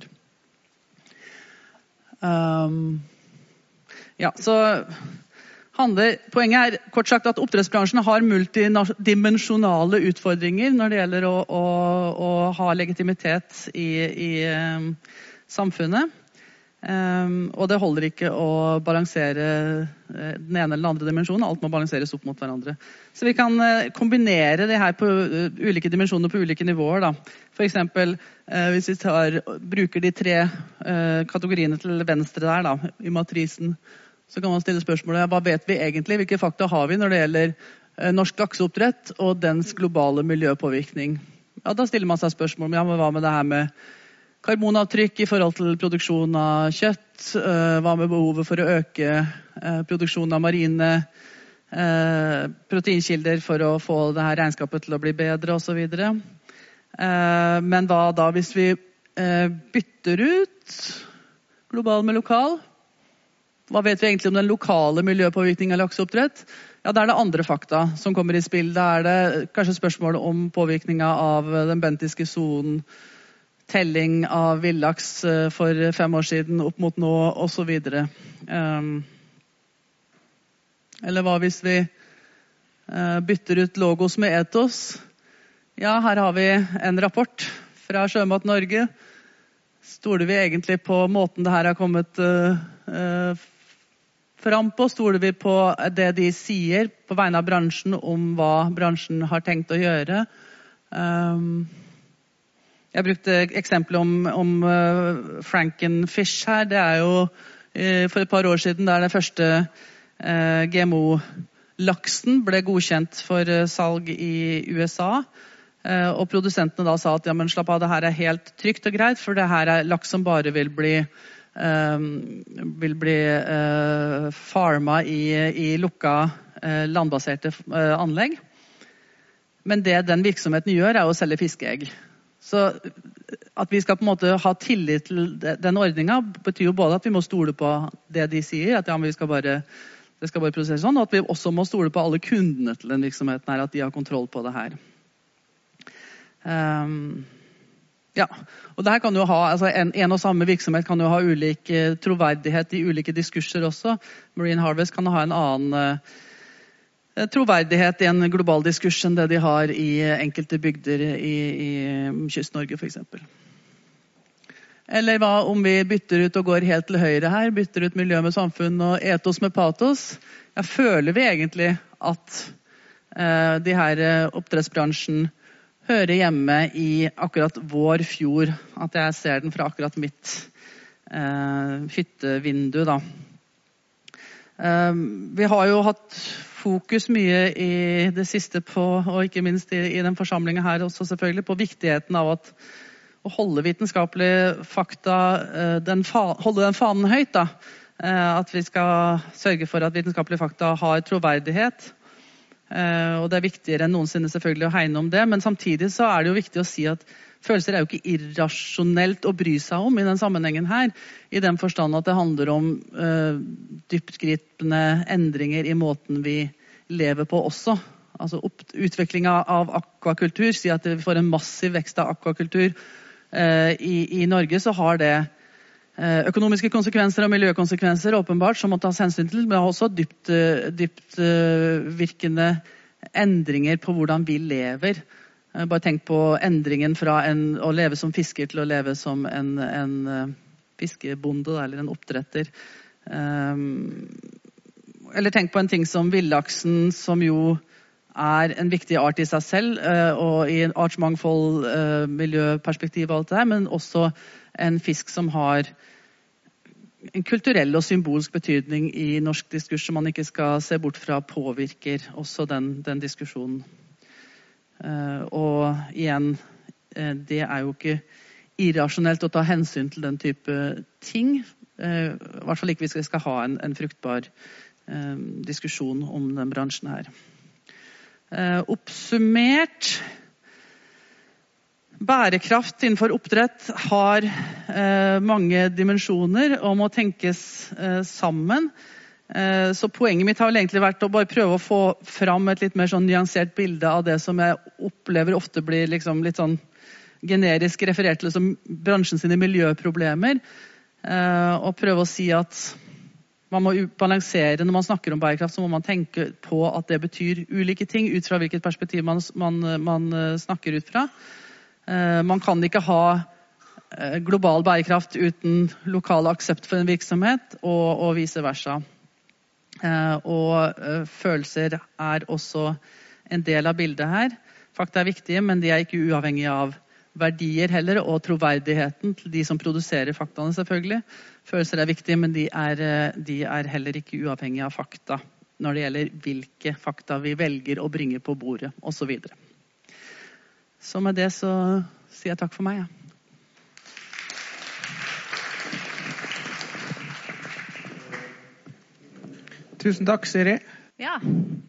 Så poenget kort sagt at oppdrettsbransjen har multidimensjonale utfordringer når det gjelder å ha legitimitet i samfunnet. Og det holder ikke å balansere den ene eller den andre dimensjonen, alt må balanseres opp mot hverandre. Så vi kan kombinere det her på ulike dimensjoner på ulike nivåer da. For eksempel, hvis vi bruker de 3 kategoriene til venstre der da, i matrisen, så kan man stille spørsmålet, hva vet vi egentlig, hvilke fakta har vi når det gjelder norsk lakseoppdrett og dens globale miljøpåvirkning? Ja, da stiller man seg spørsmål, men hva med det her med karbonavtrykk i forhold til produksjon av kjøtt, hva med behovet for å øke produksjonen av marine proteinkilder for å få det her regnskapet til å bli bedre og så videre. Men hva da hvis vi bytter ut global med lokal? Hva vet vi egentlig om den lokale miljøpåvirkningen av lakseoppdrett? Ja, da det andre fakta som kommer i spill. Da det kanskje spørsmål om påvirkningen av den bentiske zonen, telling av villaks for 5 år siden opp mot nå, og så videre. Eller hva hvis vi bytter ut logos med etos? Ja, her har vi en rapport fra Sjømat Norge. Stoler vi egentlig på måten det her har kommet fram på? Stoler vi på det de sier på vegne av bransjen om hva bransjen har tenkt å gjøre? Jeg brukte eksempel om Frankenfish her. Det jo for et par år siden der den første GMO-laksen ble godkjent for salg i USA. Og produsentene da sa at ja, men slapp av, det her helt trygt og greit, for det her laks som bare vil bli farma i lukka landbaserte anlegg. Men det den virksomheten gjør å selge fiskeegg. Så at vi skal på en måte ha tillit til den ordningen betyr jo både at vi må stole på det de sier, at ja, men det skal bare produseres sånn, og at vi også må stole på alle kundene til den virksomheten her, at de har kontroll på det her. Ja, og det her kan jo ha, altså en og samme virksomhet kan jo ha ulik troverdighet i ulike diskurser også. Marine Harvest kan ha en annen troverdighet i en global diskurs enn det de har i enkelte bygder i Kyst-Norge for eksempel. Eller hva om vi bytter ut og går helt til høyre her, bytter ut miljø med samfunn og etos med patos? Ja, føler vi egentlig at de her oppdrettsbransjen hører hjemme i akkurat vår fjord, at jeg ser den fra akkurat mitt hyttevindu da. Vi har jo hatt fokus mye i det siste på, og ikke minst i den forsamlingen her også selvfølgelig, på viktigheten av å holde vitenskapelige fakta, holde den fanen høyt da. At vi skal sørge for at vitenskapelige fakta har troverdighet. Og det viktigere enn noensinne selvfølgelig å hegne om det, men samtidig så det jo viktig å si at følelser jo ikke irrasjonelt å bry seg om i den sammenhengen her, i den forstand at det handler om dyptgripende endringer i måten vi lever på også. Altså utviklingen av akvakultur, si at vi får en massiv vekst av akvakultur i Norge, så har det økonomiske konsekvenser og miljøkonsekvenser åpenbart som må tas hensyn til, men også dypt virkende endringer på hvordan vi lever. Bare tenk på endringen fra å leve som fisker til å leve som en fiskebonde eller en oppdretter. Eller tenk på en ting som villaksen, som jo en viktig art i seg selv, og i en artsmangfold, miljøperspektiv og alt det her, men også en fisk som har en kulturell og symbolsk betydning i norsk diskurs som man ikke skal se bort fra påvirker også den diskusjonen. Og igjen, det jo ikke irrasjonelt å ta hensyn til den type ting. I hvert fall ikke hvis vi skal ha en fruktbar diskusjon om den bransjen her. Oppsummert, bærekraft innenfor oppdrett har mange dimensjoner og må tenkes sammen. Så poenget mitt har vel egentlig vært å bare prøve å få fram et litt mer sånn nyansert bilde av det som jeg opplever ofte blir liksom litt sånn generisk referert til som bransjen sine miljøproblemer. Og prøve å si at man må balansere når man snakker om bærekraft, så må man tenke på at det betyr ulike ting ut fra hvilket perspektiv man snakker ut fra. Man kan ikke ha global bærekraft uten lokal aksept for en virksomhet, og vice versa. Og følelser også en del av bildet her. Fakta viktige, men de ikke uavhengige av verdier heller, og troverdigheten til de som produserer faktaene selvfølgelig. Følelser viktige, men de heller ikke uavhengige av fakta når det gjelder hvilke fakta vi velger å bringe på bordet, og så videre. Så med det så sier jeg takk for meg. Ja. Tusen takk, Siri. Ja,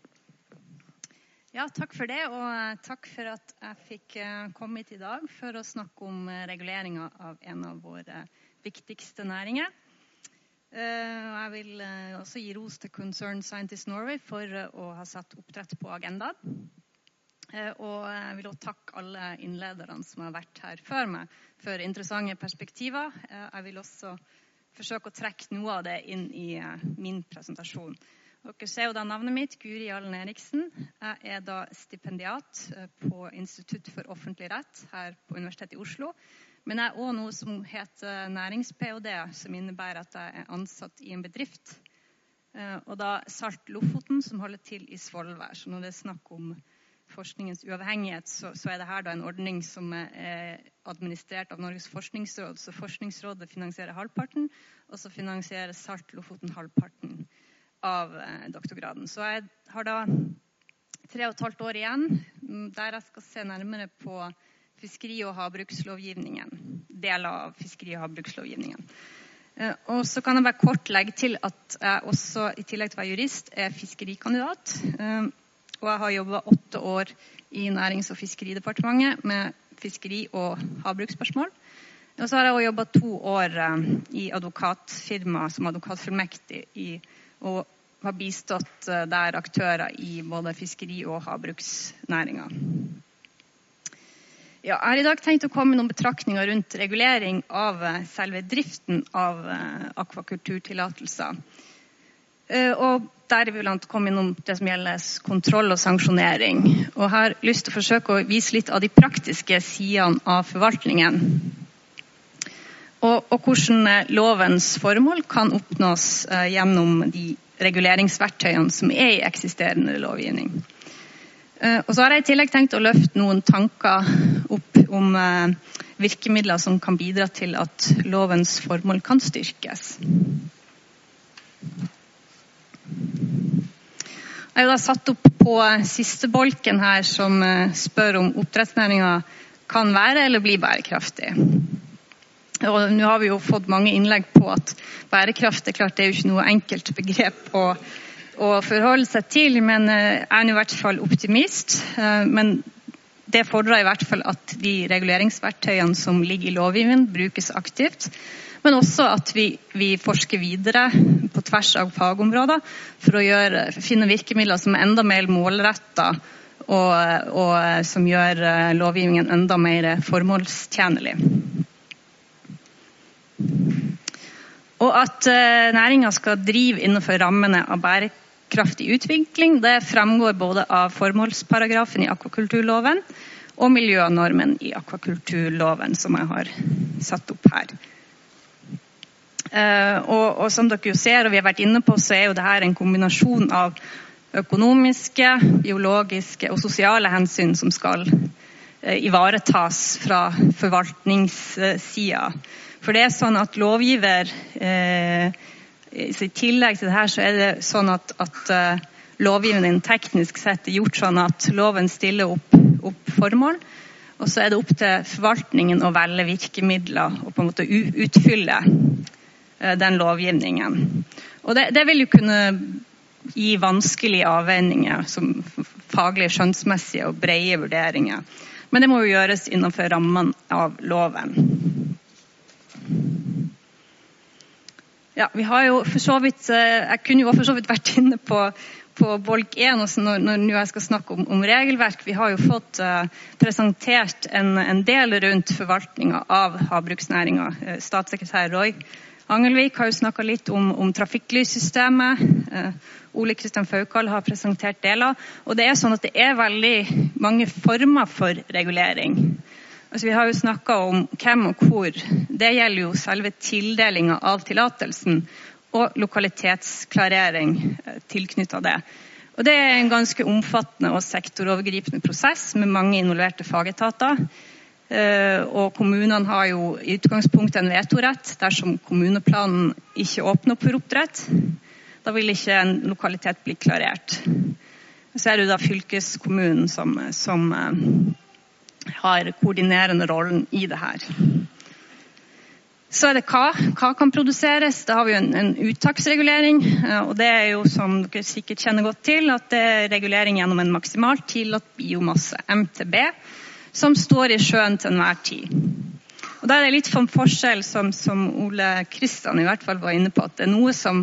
takk for det, og takk for at jeg fikk komme hit i dag for å snakke om reguleringen av en av våre viktigste næringer. Jeg vil også gi ros til Concerned Scientists Norway for å ha satt oppdrett på agendaen. Og jeg vil også takke alle innlederne som har vært her før meg for interessante perspektiver. Jeg vil også forsøke å trekke noe av det inn i min presentasjon. Dere ser jo da navnet mitt, Guri Allen Eriksen. Jeg da stipendiat på Institutt for offentlig rett her på Universitetet i Oslo. Men jeg også noe som heter nærings-PhD, som innebærer at jeg ansatt i en bedrift. Og da Salt Lofoten, som holder til i Svolvær. Så når det snakk om forskningens uavhengighet, så det her da en ordning som administrert av Norges forskningsråd. Så Forskningsrådet finansierer halvparten, og så finansierer Salt Lofoten halvparten av doktorgraden. Så jeg har da 3,5 år igjen, der jeg skal se nærmere på fiskeri- og havbrukslovgivningen. Deler av fiskeri- og havbrukslovgivningen. Og så kan jeg bare kort legge til at jeg også, i tillegg til å være jurist, fiskerikandidat. Og jeg har jobbet 8 år i Nærings- og fiskeridepartementet med fiskeri- og havbruksspørsmål. Og så har jeg også jobbet 2 år i advokatfirma som advokatfullmektig og har bistått der aktører i både fiskeri- og havbruksnæringen. Ja, jeg har i dag tenkt å komme med noen betraktninger rundt regulering av selve driften av akvakulturtillatelser. Og der vil han komme innom det som gjelder kontroll og sanksjonering. Og jeg har lyst til å forsøke å vise litt av de praktiske sidene av forvaltningen. Og hvordan lovens formål kan oppnås gjennom de reguleringsverktøyene som i eksisterende lovgivning. Og så har jeg i tillegg tenkt å løfte noen tanker opp om virkemidler som kan bidra til at lovens formål kan styrkes. Jeg har da satt opp på siste bolken her som spør om oppdrettsnæringen kan være eller bli bærekraftig. Og nå har vi jo fått mange innlegg på at bærekraft klart det jo ikke noe enkelt begrep å forholde seg til, men jeg er i hvert fall optimist. Men det fordrer i hvert fall at de reguleringsverktøyene som ligger i lovgivningen brukes aktivt, men også at vi forsker videre på tvers av fagområder for å finne virkemidler som enda mer målrettet og som gjør lovgivningen enda mer formålstjenlig. Og at næringen skal drive innenfor rammene av bærekraftig utvikling, det fremgår både av formålsparagrafen i akvakulturloven og miljønormen i akvakulturloven som jeg har satt opp her. Og som dere jo ser, og vi har vært inne på, så jo dette en kombinasjon av økonomiske, biologiske og sosiale hensyn som skal ivaretas fra forvaltningssiden. For det sånn at lovgiver, i tillegg til dette, så det sånn at lovgivningen teknisk sett gjort sånn at loven stiller opp formål, og så det opp til forvaltningen å velge virkemidler og på en måte utfylle den lovgivningen. Og det vil jo kunne gi vanskelige avveininger som faglige, skjønnsmessige og brede vurderinger. Men det må jo gjøres innenfor rammen av loven. Ja, vi har jo for så vidt, jeg kunne jo for så vidt vært inne på bolk 1 også når jeg skal snakke om regelverk. Vi har jo fått presentert en del rundt forvaltningen av havbruksnæringen. Statssekretær Roy Angelvik har jo snakket litt om trafikklyssystemet. Ole Kristian Faukal har presentert deler. Og det sånn at det veldig mange former for regulering. Altså, vi har jo snakket om hvem og hvor. Det gjelder jo selve tildelingen av tillatelsen og lokalitetsklarering tilknyttet det. Og det en ganske omfattende og sektorovergripende prosess med mange involverte fagetater. Og kommunene har jo i utgangspunktet en vetorett dersom kommuneplanen ikke åpner opp for oppdrett. Da vil ikke en lokalitet bli klarert. Så det jo da fylkeskommunen som har koordinerende rollen i det her. Så det hva kan produseres. Da har vi jo en uttaksregulering, og det jo som dere sikkert kjenner godt til, at det regulering gjennom en maksimalt tillatt biomasse, MTB, som står i sjøen til enhver tid. Og da det litt for en forskjell som Ole Kristian i hvert fall var inne på, at det noe som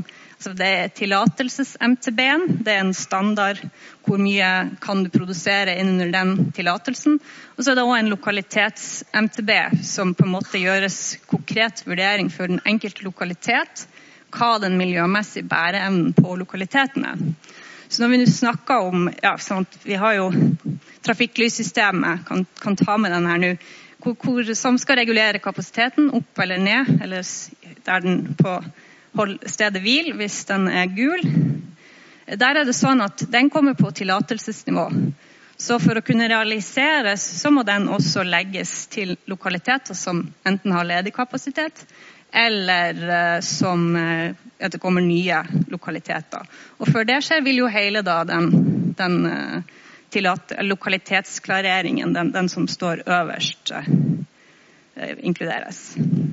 Så det tillatelses-MTB-en, det en standard hvor mye kan du produsere under den tillatelsen. Og så det også en lokalitets-MTB som på en måte gjøres konkret vurdering for den enkelte lokalitet, hva den miljømessige bæreevnen på lokaliteten Så når vi nå snakker om, sånn at vi har jo trafikklyssystemet, kan ta med den her nå, som skal regulere kapasiteten opp eller ned, eller der den på stedet hvil hvis den gul. Der det sånn at den kommer på tillatelsesnivå. Så for å kunne realiseres, så må den også legges til lokaliteter som enten har ledig kapasitet, eller som det kommer nye lokaliteter. Og før det skjer vil jo hele da den lokalitetsklareringen, den som står øverst, inkluderes.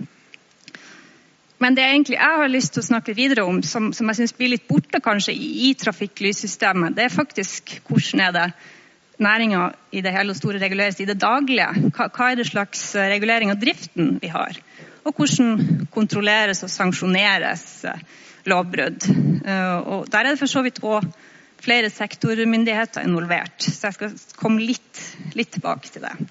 Men det egentlig jeg har lyst til å snakke videre om, som jeg synes blir litt borte kanskje i trafikklyssystemet, det faktisk hvordan det næringen i det hele og store reguleres i det daglige. Hva det slags regulering av driften vi har? Og hvordan kontrolleres og sanksjoneres lovbrudd. Og der det for så vidt også flere sektormyndigheter involvert. Så jeg skal komme litt tilbake til det.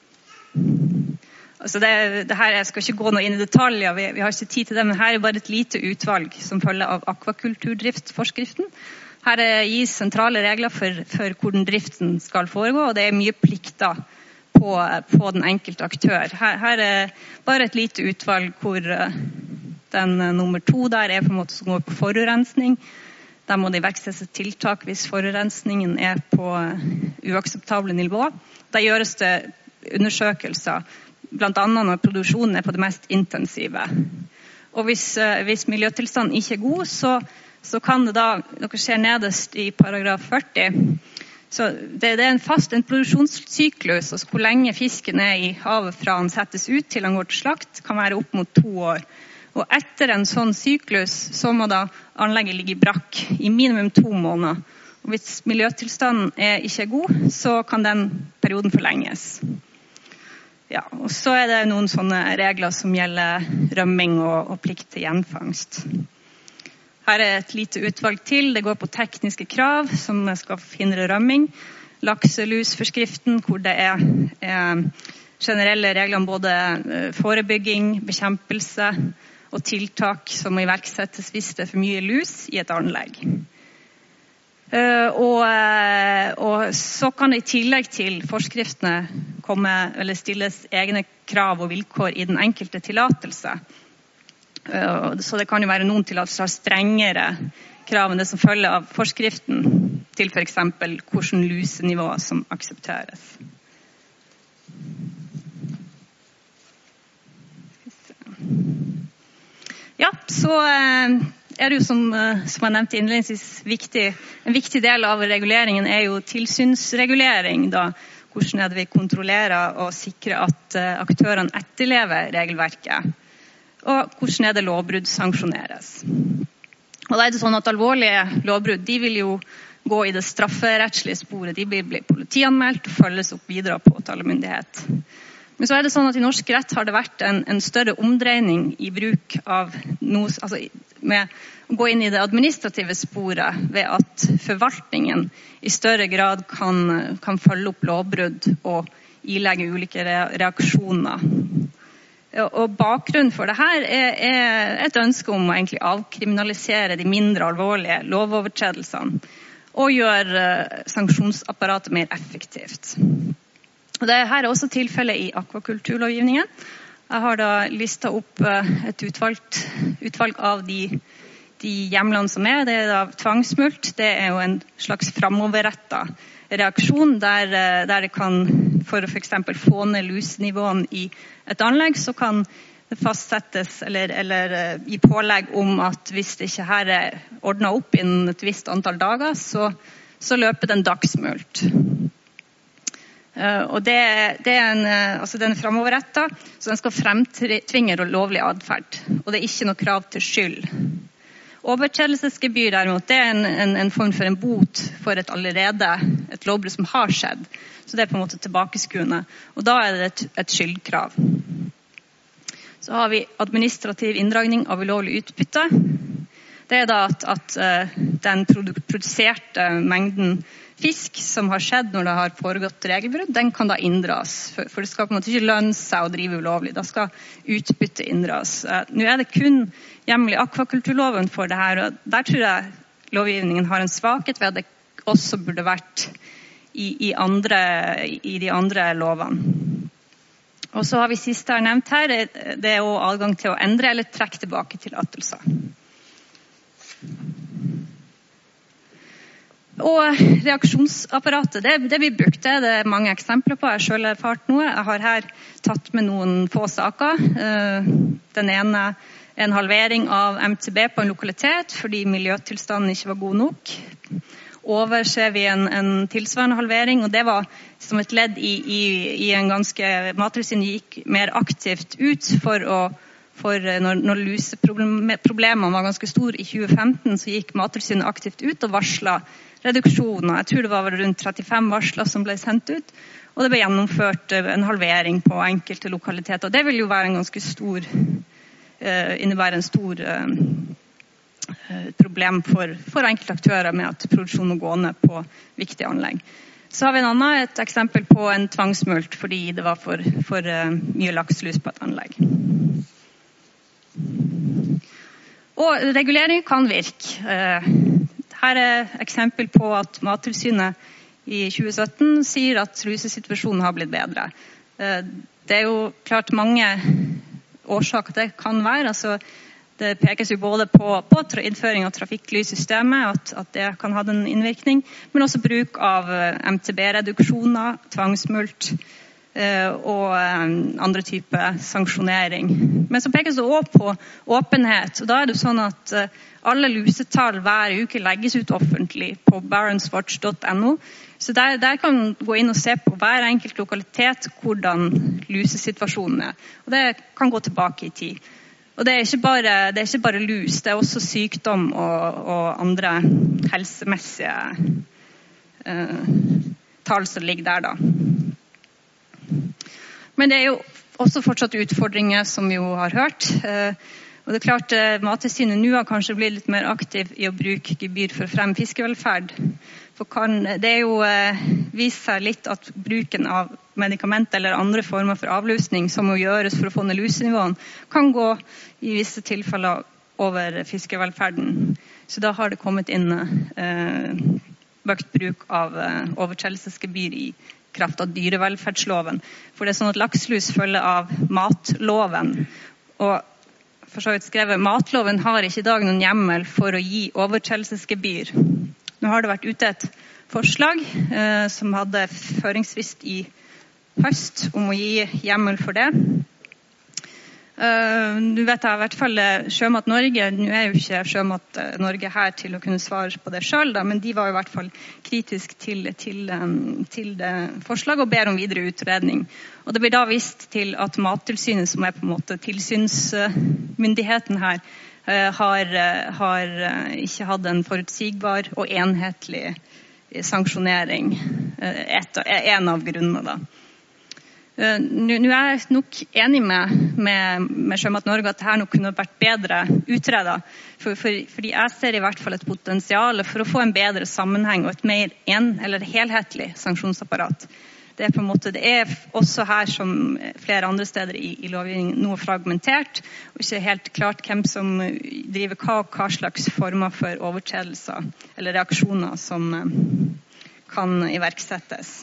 Altså det her, jeg skal ikke gå noe inn i detaljer, vi har ikke tid til det, men her bare et lite utvalg som følger av akvakulturdriftsforskriften. Her gis sentrale regler for hvordan driften skal foregå, og det mye plikter på den enkelte aktør. Her bare et lite utvalg hvor den nummer 2 der på en måte som går på forurensning. Der må det iverksettes tiltak hvis forurensningen på uakseptable nivå. Der gjøres det undersøkelser, blant annet når produksjonen på det mest intensive. Og hvis miljøtilstanden ikke god, så kan det da, dere ser nederst i paragraf 40, så det en produksjonssyklus, altså hvor lenge fisken i havet fra den settes ut til den går til slakt, kan være opp mot 2 år. Og etter en sånn syklus, så må da anlegget ligge i brakk i minimum 2 måneder. Og hvis miljøtilstanden ikke god, så kan den perioden forlenges. Ja, og så det noen sånne regler som gjelder rømming og plikt til gjenfangst. Her et lite utvalg til. Det går på tekniske krav som skal forhindre rømming. Lakselusforskriften, hvor det generelle regler om både forebygging, bekjempelse og tiltak som må iverksettes hvis det for mye lus i et anlegg. Og så kan det i tillegg til forskriftene stilles egne krav og vilkår i den enkelte tillatelse. Så det kan jo være noen tillatelser strengere krav enn det som følger av forskriften, til for eksempel hvordan lusenivå som aksepteres. Ja, så det jo som jeg nevnte innledningsvis en viktig del av reguleringen jo tilsynsregulering, da hvordan det vi kontrollerer og sikrer at aktørene etterlever regelverket. Og hvordan det lovbrudd sanksjoneres. Og da det sånn at alvorlige lovbrudd, de vil jo gå i det strafferettslige sporet. De blir politianmeldt og følges opp videre av påtalemyndighet. Men så det sånn at i norsk rett har det vært en større omdreining i bruk av noe, altså med å gå inn i det administrative sporet ved at forvaltningen i større grad kan følge opp lovbrudd og ilegge ulike reaksjoner. Og bakgrunnen for det her et ønske om å egentlig avkriminalisere de mindre alvorlige lovovertredelsene og gjøre sanksjonsapparatet mer effektivt. Og det her også tilfellet i akvakulturlovgivningen. Jeg har da listet opp et utvalg av de hjemlene som det da tvangsmulkt. Det jo en slags fremoverrettet reaksjon der det kan, for å for eksempel få ned lusenivåen i et anlegg, så kan det fastsettes eller gi pålegg om at hvis det ikke her ordnet opp innen et visst antall dager, så løper det en dagsmult. Og den fremoverrettet, så den skal fremtvinge lovlig adferd, og det ikke noe krav til skyld. Overtredelsesgebyr derimot, det en form for en bot for et lovbrudd som har skjedd. Så det på en måte tilbakeskuende. Og da det et skyldkrav. Så har vi administrativ inndragning av ulovlig utbytte. det da at den produserte mengden fisk som har skjedd når det har foregått regelbrudd, den kan da inndras. For det skal på en måte ikke lønne seg å drive ulovlig. Da skal utbytte inndras. Nå det kun hjemmel i akvakulturloven for det her, og der tror jeg lovgivningen har en svakhet ved at det også burde vært i de andre lovene. Og så har vi siste her nevnt her, det også adgang til å endre eller trekke tilbake tillatelser. Og reaksjonsapparatet, det vi brukte, det mange eksempler på. Jeg selv har erfart noe. Jeg har her tatt med noen få saker. Den ene en halvering av MTB på en lokalitet fordi miljøtilstanden ikke var god nok. Over ser vi en tilsvarende halvering, og det var som et ledd i en ganske Mattilsynet gikk mer aktivt ut når luseproblemene var ganske store i 2015, så gikk Mattilsynet aktivt ut og varslet reduksjoner. Jeg tror det var rundt 35 varsler som ble sendt ut, og det ble gjennomført en halvering på enkelte lokaliteter. Det vil jo være en ganske stor, innebære en stor problem for enkelte aktører med at produksjonen må gå ned på viktige anlegg. Så har vi et eksempel på en tvangsmult fordi det var for mye lakselus på et anlegg. Og regulering kan virke. Her eksempel på at Mattilsynet i 2017 sier at lusesituasjonen har blitt bedre. Det jo klart mange årsaker det kan være. Altså, det pekes jo både på innføring av trafikklyssystemet, at det kan ha en innvirkning, men også bruk av MTB-reduksjoner, tvangsmult og andre typer sanksjonering. Men så pekes det også på åpenhet, og da det sånn at alle lusetall hver uke legges ut offentlig på barentswatch.no, så der kan gå inn og se på hver enkelt lokalitet hvordan lusesituasjonen og det kan gå tilbake i tid. Og det ikke bare lus, det også sykdom og andre helsemessige tall som ligger der da. Men det jo også fortsatt utfordringer som vi jo har hørt. Og det klart Mattilsynet nå har kanskje blitt litt mer aktiv i å bruke gebyr for å fremme fiskevelferd. For det jo vist seg litt at bruken av medikamenter eller andre former for avlusning som må gjøres for å få ned lusenivåen, kan gå i visse tilfeller over fiskevelferden. Så da har det kommet inn økt bruk av overtredelsesgebyr i kraft av dyrevelferdsloven. For det sånn at lakselus følger av matloven. Og for så vidt skrevet, matloven har ikke i dag noen hjemmel for å gi overtredelsesgebyr. Nå har det vært ute et forslag som hadde føringsfrist i høst om å gi hjemmel for det. Nå vet jeg i hvert fall Sjømat Norge, nå jo ikke Sjømat Norge her til å kunne svare på det selv, men de var i hvert fall kritisk til det forslaget og ber om videre utredning. Og det blir da vist til at Mattilsynet, som på en måte tilsynsmyndigheten her, har ikke hatt en forutsigbar og enhetlig sanksjonering. En av grunnene da. Nå jeg nok enig med Sjømat Norge at dette nok kunne vært bedre utredet, fordi jeg ser i hvert fall et potensial for å få en bedre sammenheng og et mer helhetlig sanksjonsapparat. Det på en måte, det også her som flere andre steder i lovgivningen noe fragmentert, og ikke helt klart hvem som driver hva slags former for overtredelser eller reaksjoner som kan iverksettes.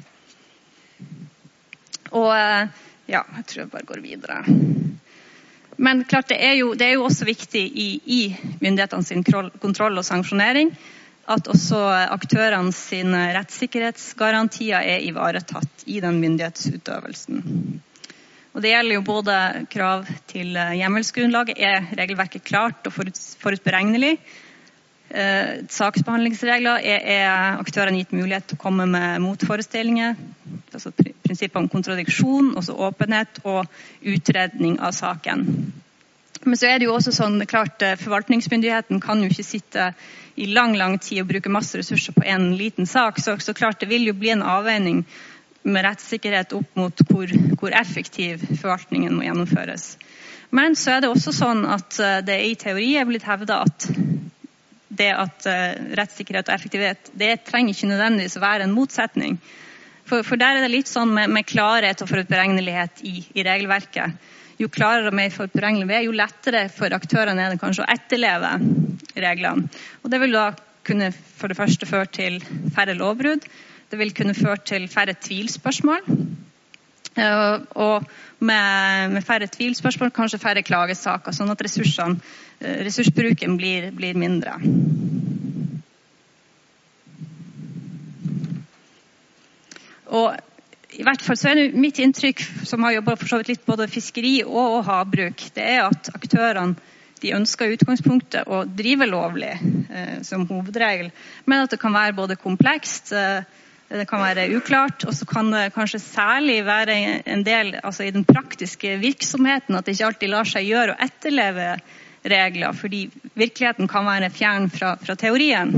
Og ja, jeg tror jeg bare går videre. Men klart, det jo også viktig i myndighetene sin kontroll og sanksjonering at også aktørene sine rettssikkerhetsgarantier ivaretatt i den myndighetsutøvelsen. Og det gjelder jo både krav til hjemmelsgrunnlaget, regelverket klart og forutberegnelig. Saksbehandlingsregler aktørene gitt mulighet til å komme med motforestillinger, altså prinsippet om kontradiksjon, også åpenhet og utredning av saken. Men så det jo også sånn, klart, forvaltningsmyndigheten kan jo ikke sitte i lang tid og bruke masse ressurser på en liten sak, så klart det vil jo bli en avveining med rettssikkerhet opp mot hvor effektiv forvaltningen må gjennomføres. Men så det også sånn at det i teori blitt hevdet at det at rettssikkerhet og effektivitet, det trenger ikke nødvendigvis å være en motsetning. For der det litt sånn med klarhet og forutberegnelighet i regelverket. Jo klarere og mer forutberegnelig vi jo lettere for aktørene det kanskje å etterleve reglene. Og det vil da kunne for det første føre til færre lovbrudd. Det vil kunne føre til færre tvilspørsmål. Og med færre tvilspørsmål, kanskje færre klagesaker, sånn at ressursbruken blir mindre. Og i hvert fall så det mitt inntrykk, som har jobbet for så vidt litt både fiskeri og havbruk, det at aktørene de ønsker i utgangspunktet å drive lovlig som hovedregel, men at det kan være både komplekst, det kan være uklart, og så kan det kanskje særlig være en del altså i den praktiske virksomheten, at det ikke alltid lar seg gjøre å etterleve regler, fordi virkeligheten kan være fjern fra teorien.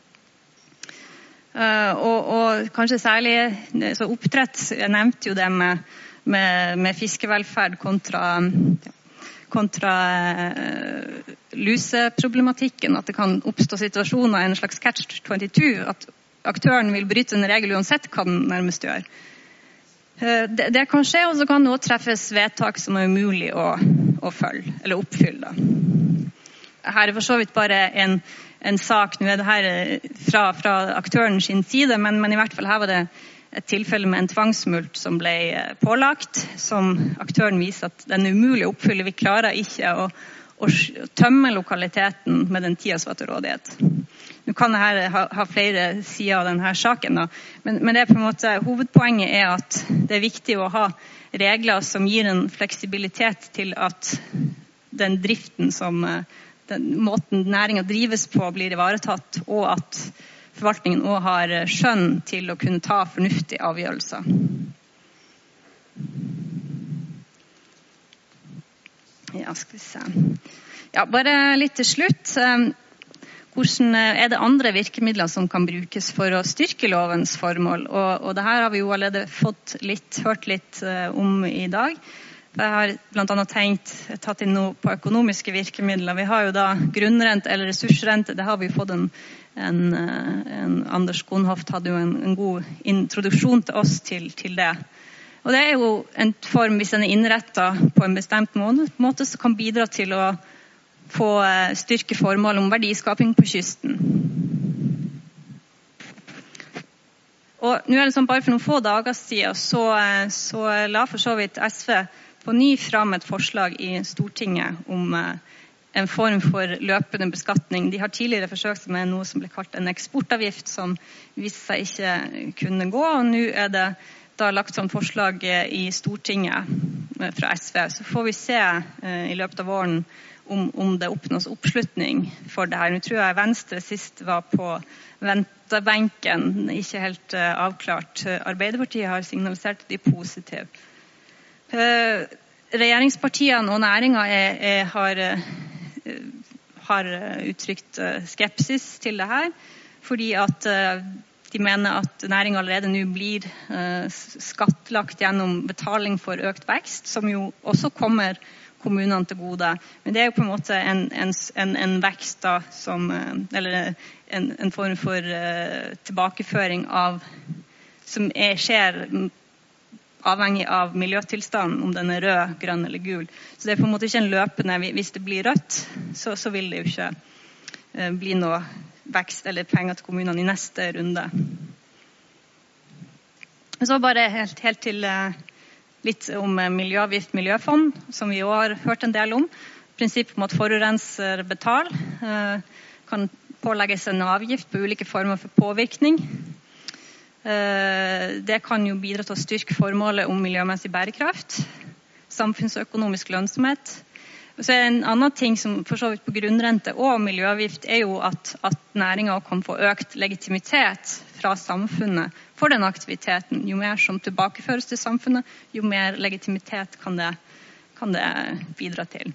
Og kanskje særlig så oppdrett, jeg nevnte jo det med fiskevelferd kontra luseproblematikken, at det kan oppstå situasjoner, en slags catch-22, at aktøren vil bryte en regel uansett hva den nærmest gjør. Det kan skje, og så kan det også treffes vedtak som umulig å følge, eller oppfylle. Her for så vidt bare en sak, nå det her fra aktøren sin side, men i hvert fall her var det et tilfelle med en tvangsmult som ble pålagt, som aktøren viser at den umulig å oppfylle. Vi klarer ikke å tømme lokaliteten med den tiden som var til rådighet. Nå kan det ha flere sider av denne saken, da. Men det på en måte, hovedpoenget at det viktig å ha regler som gir en fleksibilitet til at den driften som den måten næringen drives på blir ivaretatt, og at forvaltningen også har skjønn til å kunne ta fornuftige avgjørelser. Ja, skal vi se. Ja, bare litt til slutt. Hvordan det andre virkemidler som kan brukes for å styrke lovens formål? Og det her har vi jo allerede hørt litt om i dag. Jeg har blant annet tatt inn noe på økonomiske virkemidler. Vi har jo da grunnrente eller ressursrente. Det har vi fått Anders Gonhoft hadde jo en god introduksjon til oss til det. Og det jo en form, hvis den innrettet på en bestemt måte, så kan bidra til å få styrke formål om verdiskaping på kysten. Og nå det sånn, bare for noen få dager siden, så la for så vidt SV på ny fram et forslag i Stortinget om en form for løpende beskatning. De har tidligere forsøkt med noe som ble kalt en eksportavgift, som viste seg ikke kunne gå, og nå det da lagt som forslag i Stortinget fra SV. Så får vi se i løpet av våren om det oppnås oppslutning for det her. Nå tror jeg Venstre sist var på ventebenken, ikke helt avklart. Arbeiderpartiet har signalisert at de positive. Regjeringspartiene og næringen har uttrykt skepsis til det her, fordi at de mener at næringen allerede nå blir skattlagt gjennom betaling for økt vekst, som jo også kommer kommunene til gode. Men det jo på en måte en vekst da, eller en form for tilbakeføring av, som skjer avhengig av miljøtilstanden, om den rød, grønn eller gul. Så det på en måte ikke en løpende, hvis det blir rødt, så vil det jo ikke bli noe vekst eller penger til kommunene i neste runde. Så bare helt til litt om miljøavgift, miljøfond, som vi også har hørt en del om. Prinsippet om at forurenser betal kan pålegges en avgift på ulike former for påvirkning. Det kan jo bidra til å styrke formålet om miljømessig bærekraft, samfunnsøkonomisk lønnsomhet. Så en annen ting som for så vidt på grunnrente og miljøavgift jo at næringen kan få økt legitimitet fra samfunnet for den aktiviteten. Jo mer som tilbakeføres til samfunnet, jo mer legitimitet kan det bidra til.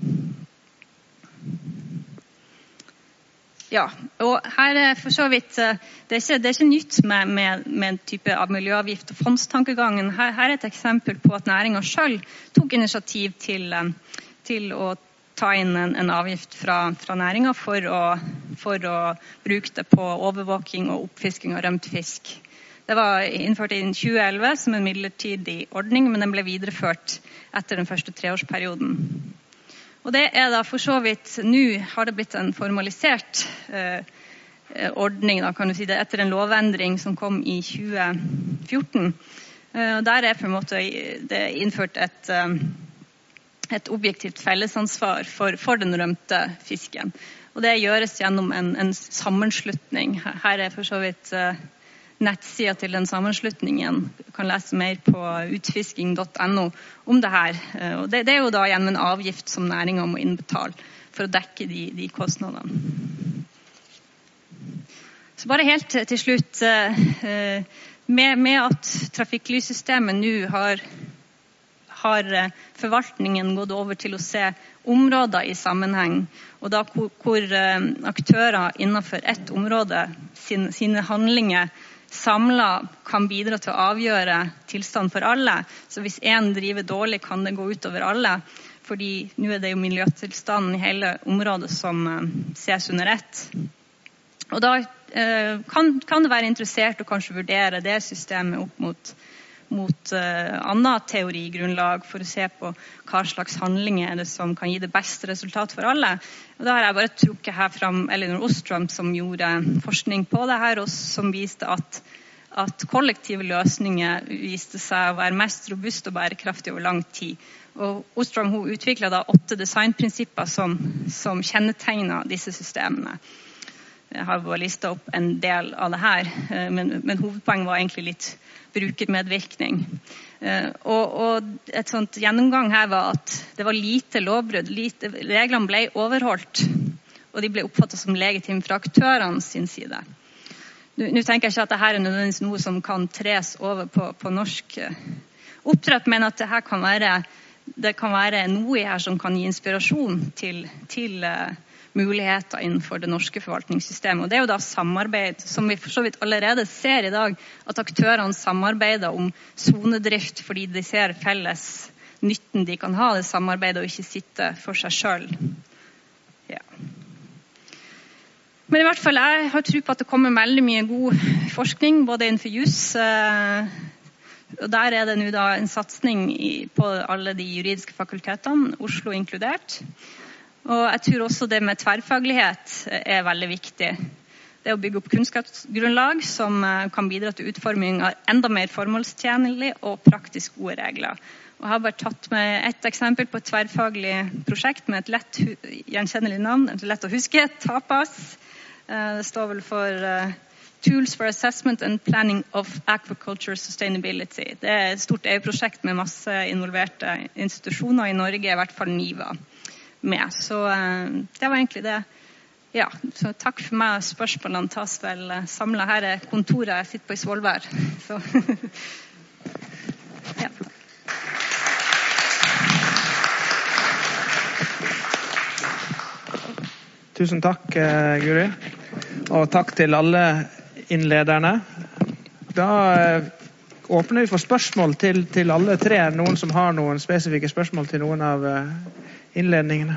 Ja, og her for så vidt, det ikke nytt med en type av miljøavgift og fondstankegangen. Her et eksempel på at næringen selv tok initiativ til å ta inn en avgift fra næringen for å bruke det på overvåking og oppfisking av rømt fisk. Det var innført i 2011 som en midlertidig ordning, men den ble videreført etter den første 3-årsperioden. Og det da for så vidt, nå har det blitt en formalisert ordning, da kan du si det, etter en lovendring som kom i 2014. Der på en måte det innført et objektivt fellesansvar for den rømte fisken. Og det gjøres gjennom en sammenslutning. Her for så vidt nettsida til den sammenslutningen. Du kan lese mer på utfisking.no om det her. Og det jo da gjennom en avgift som næringen må innbetale for å dekke de kostnadene. Så bare helt til slutt, med at trafikklyssystemet nå har forvaltningen gått over til å se områder i sammenheng, og da hvor aktører innenfor et område sine handlinger samlet kan bidra til å avgjøre tilstand for alle. Så hvis en driver dårlig, kan det gå ut over alle, fordi nå det jo miljøtilstanden i hele området som ses under ett. Og da kan det være interessert å kanskje vurdere det systemet opp mot annet teorigrunnlag for å se på hva slags handlinger det som kan gi det beste resultat for alle. Og da har jeg bare trukket her fram Elinor Ostrom som gjorde forskning på det her, og som viste at kollektive løsninger viste seg å være mest robust og bærekraftig over lang tid. Og Ostrom hun utviklet da 8 designprinsipper som kjennetegner disse systemene. Jeg har bare listet opp en del av det her, men hovedpoenget var egentlig litt brukermedvirkning. Og et sånt gjennomgang her var at det var lite lovbrudd, reglene ble overholdt, og de ble oppfattet som legitime fra aktørene sin side. Nå tenker jeg ikke at dette nødvendigvis noe som kan tres over på norsk oppdrett, men at det kan være noe i her som kan gi inspirasjon til muligheter innenfor det norske forvaltningssystemet. Og det jo da samarbeid, som vi for så vidt allerede ser i dag, at aktørene samarbeider om zonedrift fordi de ser felles nytten de kan ha det samarbeidet og ikke sitte for seg selv. Ja. Men i hvert fall, jeg har tro på at det kommer veldig mye god forskning, både innenfor jus, og der det nå da en satsning på alle de juridiske fakultetene, Oslo inkludert. Og jeg tror også det med tverrfaglighet veldig viktig. Det å bygge opp kunnskapsgrunnlag som kan bidra til utforming av enda mer formålstjenlig og praktisk gode regler. Og jeg har bare tatt med et eksempel på et tverrfaglig prosjekt med et lett gjenkjennelig navn, lett å huske, TAPAS. Det står vel for Tools for Assessment and Planning of Aquaculture Sustainability. Det et stort EU-prosjekt med masse involverte institusjoner i Norge, i hvert fall NIVA. Med. Så det var egentlig det. Ja, så takk for meg. Spørsmålene tas vel samlet. Her kontoret jeg sitter på i Svolvær. Så ja. Tusen takk, Guri. Og takk til alle innlederne. Da åpner vi for spørsmål til alle tre. Noen som har noen spesifikke spørsmål til noen av innledningene.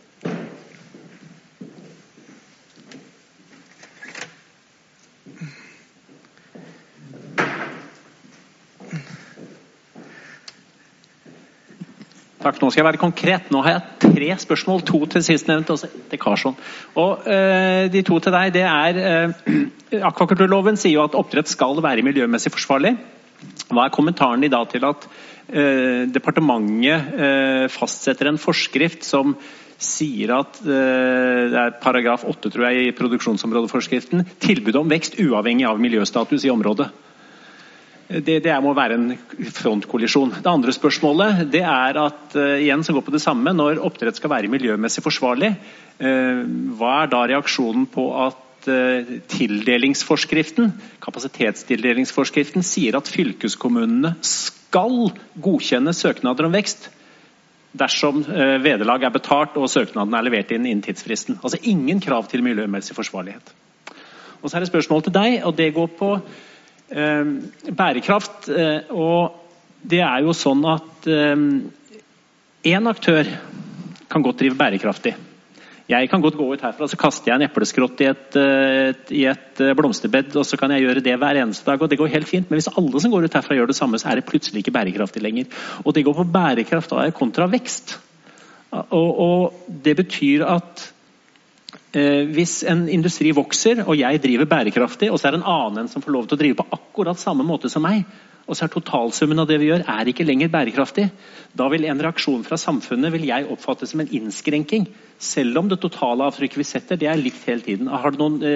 Takk, nå skal jeg være konkret. Nå har jeg 3 spørsmål, 2 til sistnevnt og til Karlsson. Og de 2 til deg, det akvakulturloven sier jo at oppdrett skal være miljømessig forsvarlig. Hva kommentaren i dag til at departementet fastsetter en forskrift som sier at det paragraf 8 tror jeg i produksjonsområdeforskriften, tilbud om vekst uavhengig av miljøstatus i området? Det må være en frontkollisjon. Det andre spørsmålet det at, igjen som går på det samme, når oppdrett skal være miljømessig forsvarlig, hva da reaksjonen på at tildelingsforskriften, kapasitetstildelingsforskriften, sier at fylkeskommunene skal godkjenne søknader om vekst dersom vederlag betalt og søknaden levert inn innen tidsfristen. Altså ingen krav til miljømessig forsvarlighet. Og så det spørsmål til deg, og det går på bærekraft, og det jo sånn at en aktør kan godt drive bærekraftig. Jeg kan godt gå ut herfra, så kaster jeg en epleskrott i et blomsterbed, og så kan jeg gjøre det hver eneste dag, og det går helt fint. Men hvis alle som går ut herfra gjør det samme, så det plutselig ikke bærekraftig lenger. Og det går på bærekraft kontra vekst. Og det betyr at hvis en industri vokser, og jeg driver bærekraftig, og så det en annen som får lov til å drive på akkurat samme måte som meg, og så totalsummen av det vi gjør ikke lenger bærekraftig, da vil en reaksjon fra samfunnet vil jeg oppfatte som en innskrenking, selv om det totale avtrykk vi setter, det likt hele tiden. Har du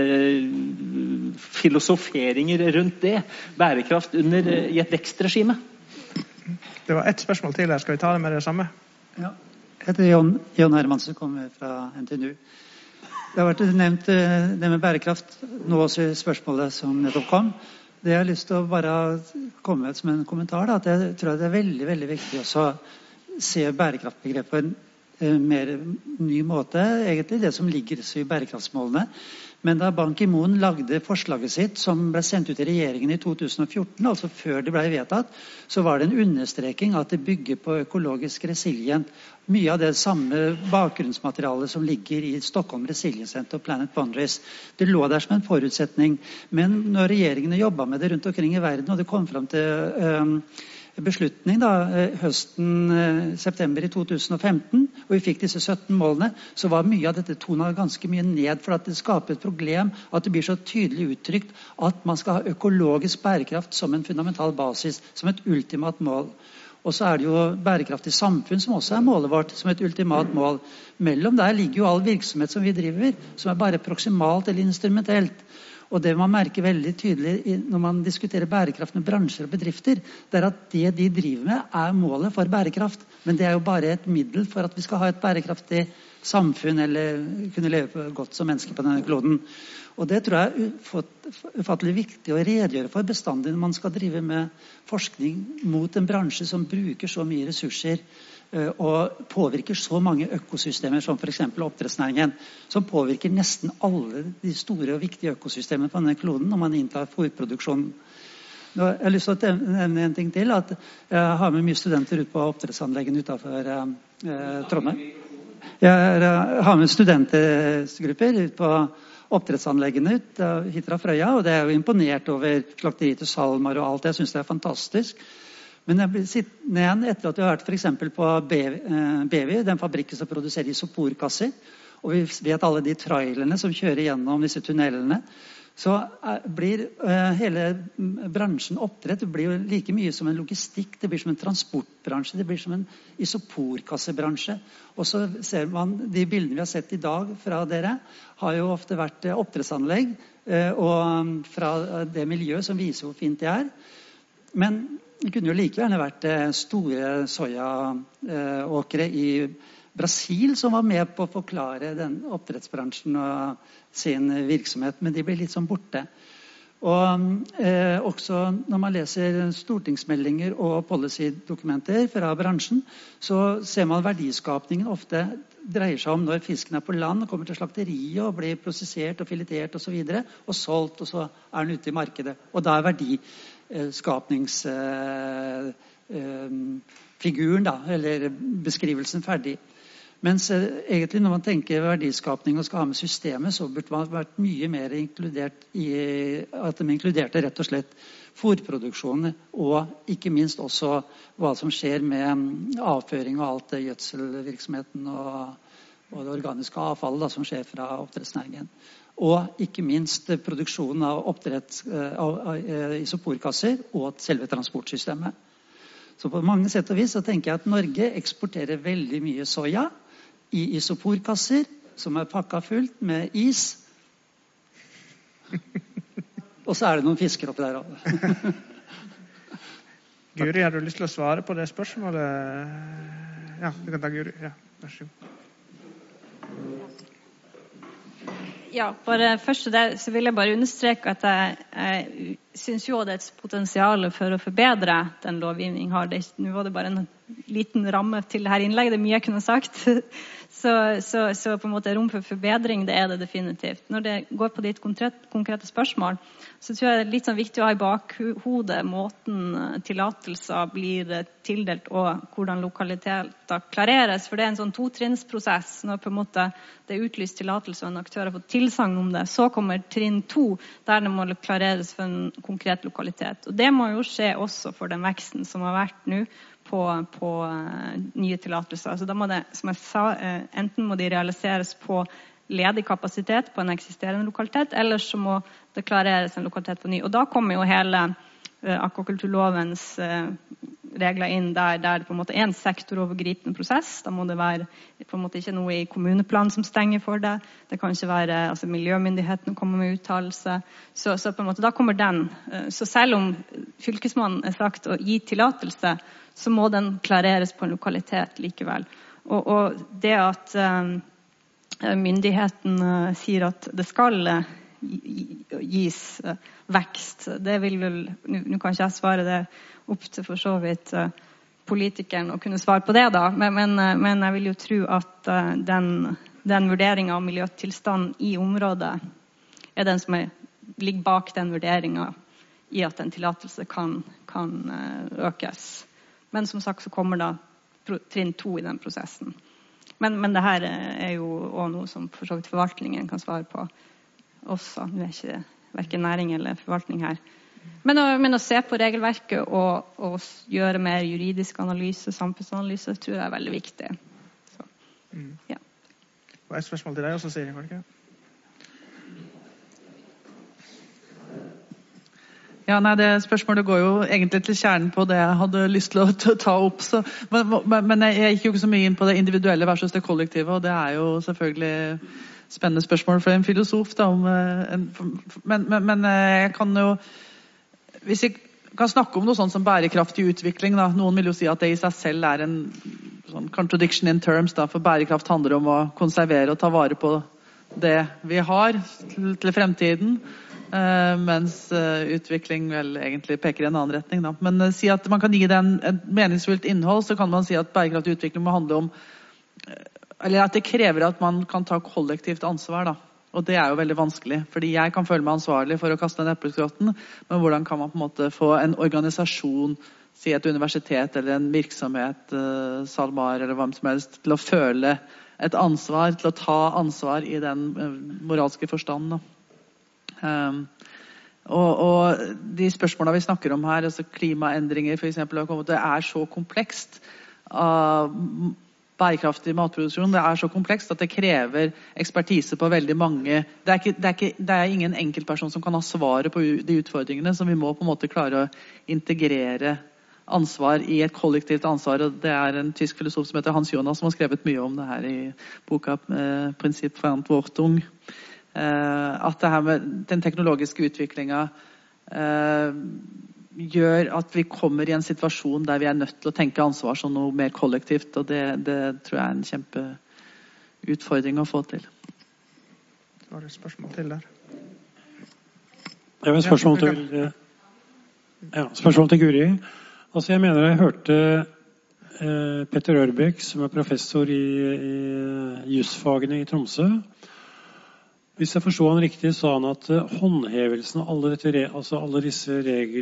noen filosoferinger rundt det? Bærekraft i et vekstregime? Det var ett spørsmål til her. Skal vi ta det med det samme? Ja. Jeg heter Jon Hermansen, kommer fra NTNU. Det har vært nevnt det med bærekraft nå også i spørsmålet som nettopp kom. Det jeg har lyst til å bare komme med som en kommentar, at jeg tror det veldig, veldig viktig også å se bærekraftbegrepet på en mer ny måte, egentlig det som ligger i bærekraftsmålene. Men da Ban Ki-moon lagde forslaget sitt, som ble sendt ut i regjeringen i 2014, altså før det ble vedtatt, så var det en understreking at det bygger på økologisk resilient. Mye av det samme bakgrunnsmaterialet som ligger i Stockholm Resilience Center og Planet Boundaries. Det lå der som en forutsetning. Men når regjeringene jobbet med det rundt omkring i verden, og det kom frem til beslutning september i 2015, og vi fikk disse 17 målene, så var mye av dette tonet ganske mye ned, for at det skaper et problem at det blir så tydelig uttrykt at man skal ha økologisk bærekraft som en fundamental basis, som et ultimat mål. Og så det jo bærekraftig samfunn som også målet vårt, som et ultimat mål. Mellom der ligger jo all virksomhet som vi driver, som bare proksimalt eller instrumentelt. Og det man merker veldig tydelig når man diskuterer bærekraft med bransjer og bedrifter, det at det de driver med målet for bærekraft. Men det jo bare et middel for at vi skal ha et bærekraftig samfunn eller kunne leve godt som mennesker på denne kloden. Og det tror jeg ufattelig viktig å redegjøre for bestandig når man skal drive med forskning mot en bransje som bruker så mye ressurser og påvirker så mange økosystemer som for eksempel oppdrettsnæringen, som påvirker nesten alle de store og viktige økosystemene på denne kloden når man inntar fôrproduksjonen. Jeg har lyst til å nevne en ting til, at jeg har med mye studenter ut på oppdrettsanleggene utenfor Trondheim. Jeg har med studentgrupper ut på oppdrettsanleggene hit fra Frøya, og det jo imponert over slakteriet til SalMar og alt. Jeg synes det fantastisk. Men jeg blir sittende igjen etter at vi har vært for eksempel på Bevi, den fabrikken som produserer isoporkasser, og vi vet alle de trailerne som kjører gjennom disse tunnelene, så blir hele bransjen oppdrett, det blir jo like mye som en logistikk, det blir som en transportbransje, det blir som en isoporkassebransje. Og så ser man, de bildene vi har sett i dag fra dere, har jo ofte vært oppdrettsanlegg, og fra det miljøet som viser hvor fint det Men det kunne jo like gjerne vært store sojaåkre i Brasil som var med på å forklare den oppdrettsbransjen og sin virksomhet, men de blir litt sånn borte. Og også når man leser stortingsmeldinger og policydokumenter fra bransjen, så ser man verdiskapningen ofte dreier seg om når fisken på land og kommer til slakteriet og blir prosessert og filetert og så videre, og solgt, og så den ute i markedet. Og da verdiskapningsfiguren, eller beskrivelsen ferdig. Mens egentlig når man tenker verdiskapning og skal ha med systemet, så burde man vært mye mer inkludert i at de inkluderte rett og slett fôrproduksjonen, og ikke minst også hva som skjer med avføring og alt det gjødselvirksomheten og det organiske avfallet som skjer fra oppdrettsnæringen. Og ikke minst produksjonen av isoporkasser og selve transportsystemet. Så på mange sett og vis så tenker jeg at Norge eksporterer veldig mye soja i isoporkasser som pakket fullt med is. Og så det noen fisker oppi der også. Guri, har du lyst til å svare på det spørsmålet? Ja, du kan ta Guri. Ja, vær så god. Ja, bare først så vil jeg bare understreke at jeg synes jo det er et potensial for å forbedre den lovgivningen har. Nå var det bare en liten ramme til det her innlegget, det er mye jeg kunne sagt. Så på en måte rom for forbedring, det er det definitivt. Når det går på ditt konkrete spørsmål, så tror jeg det er litt sånn viktig å ha i bakhodet måten tillatelser blir tildelt og hvordan lokaliteter klareres, for det er en sånn totrinnsprosess. Når på en måte det er utlyst tillatelse og en aktør har fått tilsagn om det, så kommer trinn 2, der det må klareres for en konkret lokalitet. Og det må jo skje også for den veksten som har vært nå på nye tillatelser. Altså da må det, som jeg sa, enten må de realiseres på ledig kapasitet på en eksisterende lokalitet, eller så må det klareres en lokalitet på ny. Og da kommer jo hele akvakulturlovens regler inn der det på en måte er en sektorovergripende prosess. Da må det være på en måte ikke noe i kommuneplanen som stenger for det. Det kan ikke være altså miljømyndighetene kommer med uttalelse. Så på en måte da kommer den. Så selv om fylkesmannen er sagt å gi tillatelse, så må den klareres på en lokalitet likevel. Og det at myndigheten sier at det skal gis vekst, det vil vel, nå kan ikke jeg svare det opp til for så vidt politikeren å kunne svare på det da, men jeg vil jo tro at den vurderingen av miljøtilstand i området er den som ligger bak den vurderingen i at en tillatelse kan økes. Men som sagt så kommer da trinn 2 i den prosessen. Men det her er jo også noe som for så vidt forvaltningen kan svare på også. Det er ikke hverken næring eller forvaltning her. Men å se på regelverket og gjøre mer juridisk analyse, samfunnsanalyse, tror jeg er veldig viktig. Så, ja. Og et spørsmål til deg også, Siri, var det ikke? Ja, nei, det spørsmålet går jo egentlig til kjernen på det jeg hadde lyst til å ta opp. Så, men jeg gikk jo ikke så mye inn på det individuelle versus det kollektive, og det er jo selvfølgelig spennende spørsmål for en filosof. Da, men jeg kan jo, hvis jeg kan snakke om noe sånt som bærekraftig utvikling, da, noen vil jo si at det i seg selv er en sånn contradiction in terms, da, for bærekraft handler om å konservere og ta vare på det vi har til fremtiden. Mens utvikling vel egentlig peker i en annen retning da. Men si at man kan gi det et meningsfullt innhold, så kan man si at bærekraftig utvikling må handle om eller at det krever at man kan ta kollektivt ansvar da. Og det er jo veldig vanskelig, fordi jeg kan føle meg ansvarlig for å kaste en epleskrotten, men hvordan kan man på en måte få en organisasjon, si et universitet eller en virksomhet, SalMar eller hva som helst, til å føle et ansvar, til å ta ansvar i den moralske forstand da. Og de spørsmålene vi snakker om her, altså klimaendringer for eksempel, det er så komplekst bærekraftig matproduksjon, det er så komplekst at det krever ekspertise på veldig mange. Det er ingen enkeltperson som kan ha svaret på de utfordringene, som vi må på en måte klare å integrere ansvar i et kollektivt ansvar, og det er en tysk filosof som heter Hans Jonas som har skrevet mye om det her i boka Prinzip Verantwortung. At det her med den teknologiske utviklingen gjør at vi kommer i en situasjon der vi er nødt til å tenke ansvar som noe mer kollektivt, og det tror jeg er en kjempeutfordring å få til. Var det spørsmål til der? Jeg har et spørsmål til Guri. Altså jeg mener jeg hørte Petter Ørbæk, som er professor i jusfagene i Tromsø. Hvis jeg forstår han riktig, sa han at håndhevelsen av alle disse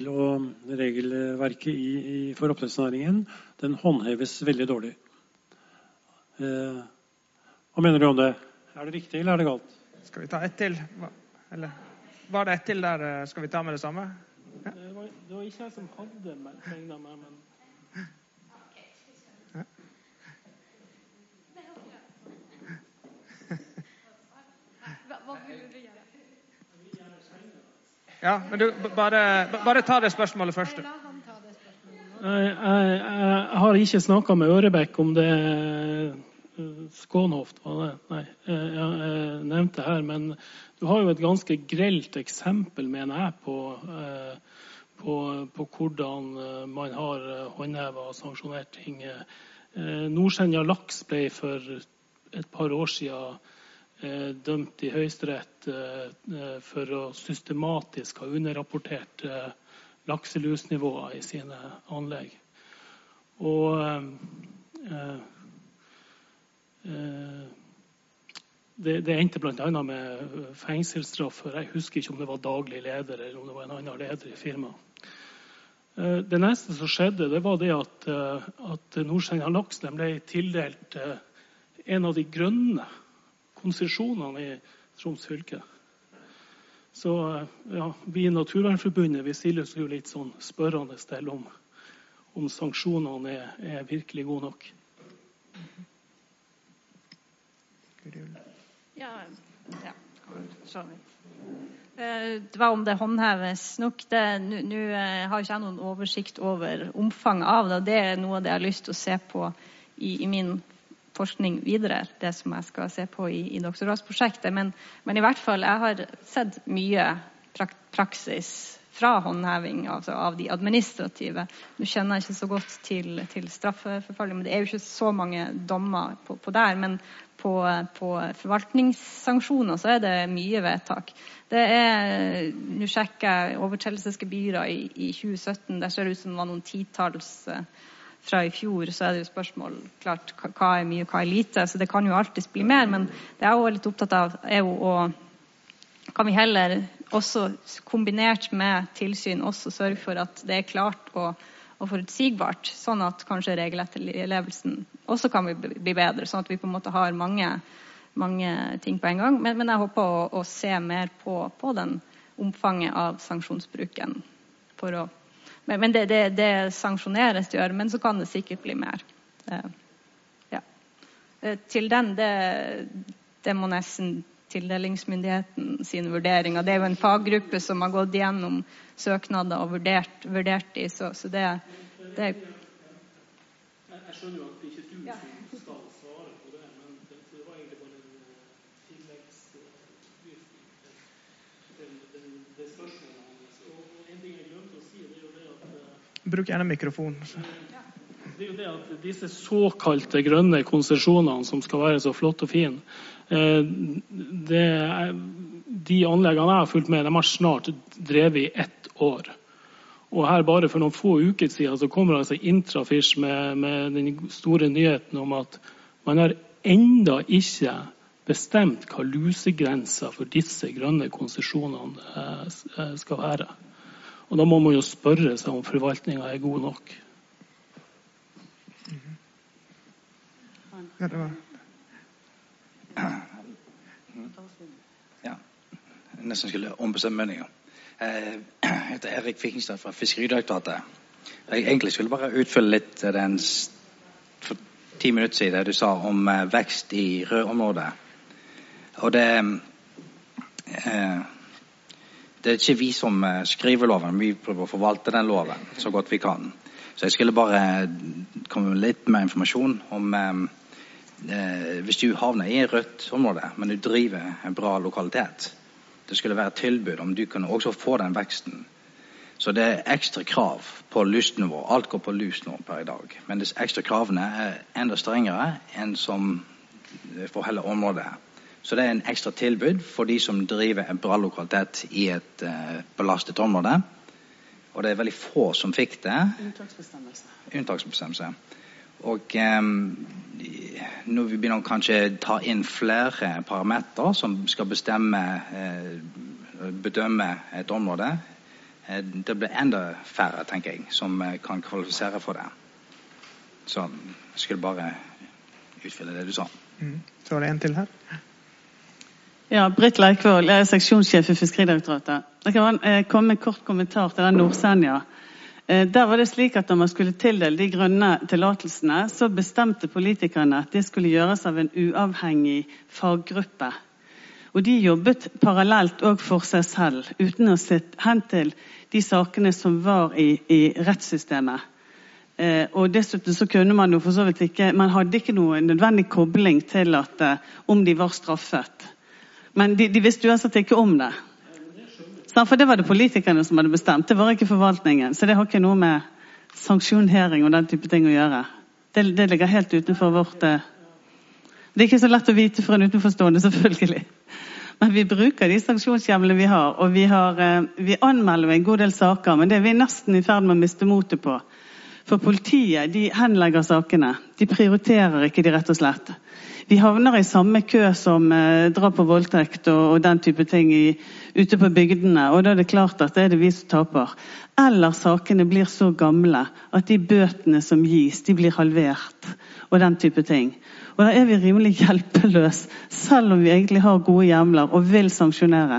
regelverket for oppdrettsnæringen, den håndheves veldig dårlig. Hva mener du om det? Er det riktig, eller er det galt? Skal vi ta ett til? Eller var det ett til der? Skal vi ta med det samme? Ja. Det var ikke jeg som hadde tegnet meg, men... Ja, men du bare ta det spørsmålet først. Jeg har ikke snakket med Ørebekk om det Skånhoft, nei, jeg nevnte her, men du har jo et ganske grelt eksempel, mener jeg, på hvordan man har håndhevet og sanksjonert ting. Norsenja laks ble for et par år siden dømt i Høyesterett for å systematisk ha underrapportert lakselusnivåer i sine anlegg. Og det endte blant annet med fengselsstraff, for jeg husker ikke om det var daglig leder eller om det var en annen leder i firmaet. Det neste som skjedde, det var det at Nordsjøen Laks ble tildelt en av de grønne konsesjonene i Troms fylke. Så ja, vi i Naturvernforbundet, vi stiller oss jo litt sånn spørrende til om sanksjonene er virkelig gode nok. Ja. Det var om det håndheves nok. Nå har ikke jeg noen oversikt over omfanget av det, og det er noe av det jeg har lyst til å se på i min forskning videre, det som jeg skal se på i doktoratsprosjektet. Men i hvert fall, jeg har sett mye praksis fra håndheving, altså av de administrative. Nå kjenner jeg ikke så godt til straffeforfølging, men det er jo ikke så mange dommer på der, men på forvaltningssanksjoner så er det mye vedtak. Nå sjekker jeg overtredelsesgebyrer i 2017, der ser det ut som det var noen titalls fra i fjor, så er det jo spørsmål klart hva er mye, hva er lite, så det kan jo alltid bli mer, men det jeg er jo litt opptatt av er jo å kan vi heller også kombinert med tilsyn også sørge for at det er klart og forutsigbart, sånn at kanskje regeletterlevelsen også kan bli bedre, sånn at vi på en måte har mange ting på en gang. Men jeg håper å se mer på den omfanget av sanksjonsbruken. Men det sanksjoneres gjør, men så kan det sikkert bli mer. Ja. Til den, det må nesten tildelingsmyndigheten sine vurderinger. Det er jo en faggruppe som har gått gjennom søknader og vurdert de, så det Jeg skjønner jo at det ikke du som skal svare på det, men det var egentlig bare en tilleggsopplysning til det spørsmålet hans. Og en ting jeg glemte å si, det er jo det at Bruk gjerne mikrofon. Det er jo det at disse såkalte grønne konsesjonene som skal være så flott og fin, de anleggene jeg har fulgt med, de har snart drevet i 1 år. Og her bare for noen få uker siden så kommer altså Intrafish med den store nyheten om at man har enda ikke bestemt hva lusegrenser for disse grønne konsesjonene skal være. Og da må man jo spørre seg om forvaltningen er god nok. Ja, nesten skulle ombestemme meninger. Jeg heter Erik Fikingstad fra Fiskeridirektoratet. Jeg egentlig skulle bare utfylle litt den for 10 minutter siden det du sa om vekst i rødområdet. Og det er ikke vi som skriver loven, vi prøver å forvalte den loven så godt vi kan. Så jeg skulle bare komme med litt mer informasjon om hvis du havner i et rødt område, men du driver en bra lokalitet, det skulle være tilbud om du kunne også få den veksten. Så det er ekstra krav på lusnivå. Alt går på lusnivå per i dag. Men disse ekstra kravene er enda strengere enn som for hele området. Så det er en ekstra tilbud for de som driver en bra lokalitet i et belastet område. Og det er veldig få som fikk det. Unntaksbestemmelse. Og nå vi begynner kanskje ta inn flere parametre som skal bedømme et område. Det blir enda færre, tenker jeg, som kan kvalifisere for det. Så jeg skulle bare utfylle det du sa. Så var det en til her. Ja, Britt Leikvold, jeg er seksjonssjef i Fiskeridirektoratet. Jeg kan komme med en kort kommentar til den Nordsenja. Der var det slik at når man skulle tildele de grønne tillatelsene, så bestemte politikerne at det skulle gjøres av en uavhengig faggruppe. Og de jobbet parallelt og for seg selv, uten å se hen til de sakene som var i rettssystemet. Og dessuten så kunne man jo for så vidt ikke, man hadde ikke noen nødvendig kobling til at om de var straffet. Men de visste uansett ikke om det. For det var det politikerne som hadde bestemt, det var ikke forvaltningen. Så det har ikke noe med sanksjonering og den type ting å gjøre. Det ligger helt utenfor vårt Det er ikke så lett å vite for en utenforstående, selvfølgelig. Men vi bruker de sanksjonshjemlene vi har, og vi anmelder en god del saker, men det er vi nesten i ferd med å miste motet på. For politiet, de henlegger sakene. De prioriterer ikke de rett og slett. Vi havner i samme kø som drap på voldtekt og den type ting ute på bygdene, og da er det klart at det er det vi som taper. Eller sakene blir så gamle at de bøtene som gis, de blir halvert, og den type ting. Og da er vi rimelig hjelpeløs, selv om vi egentlig har gode hjemler og vil sanksjonere.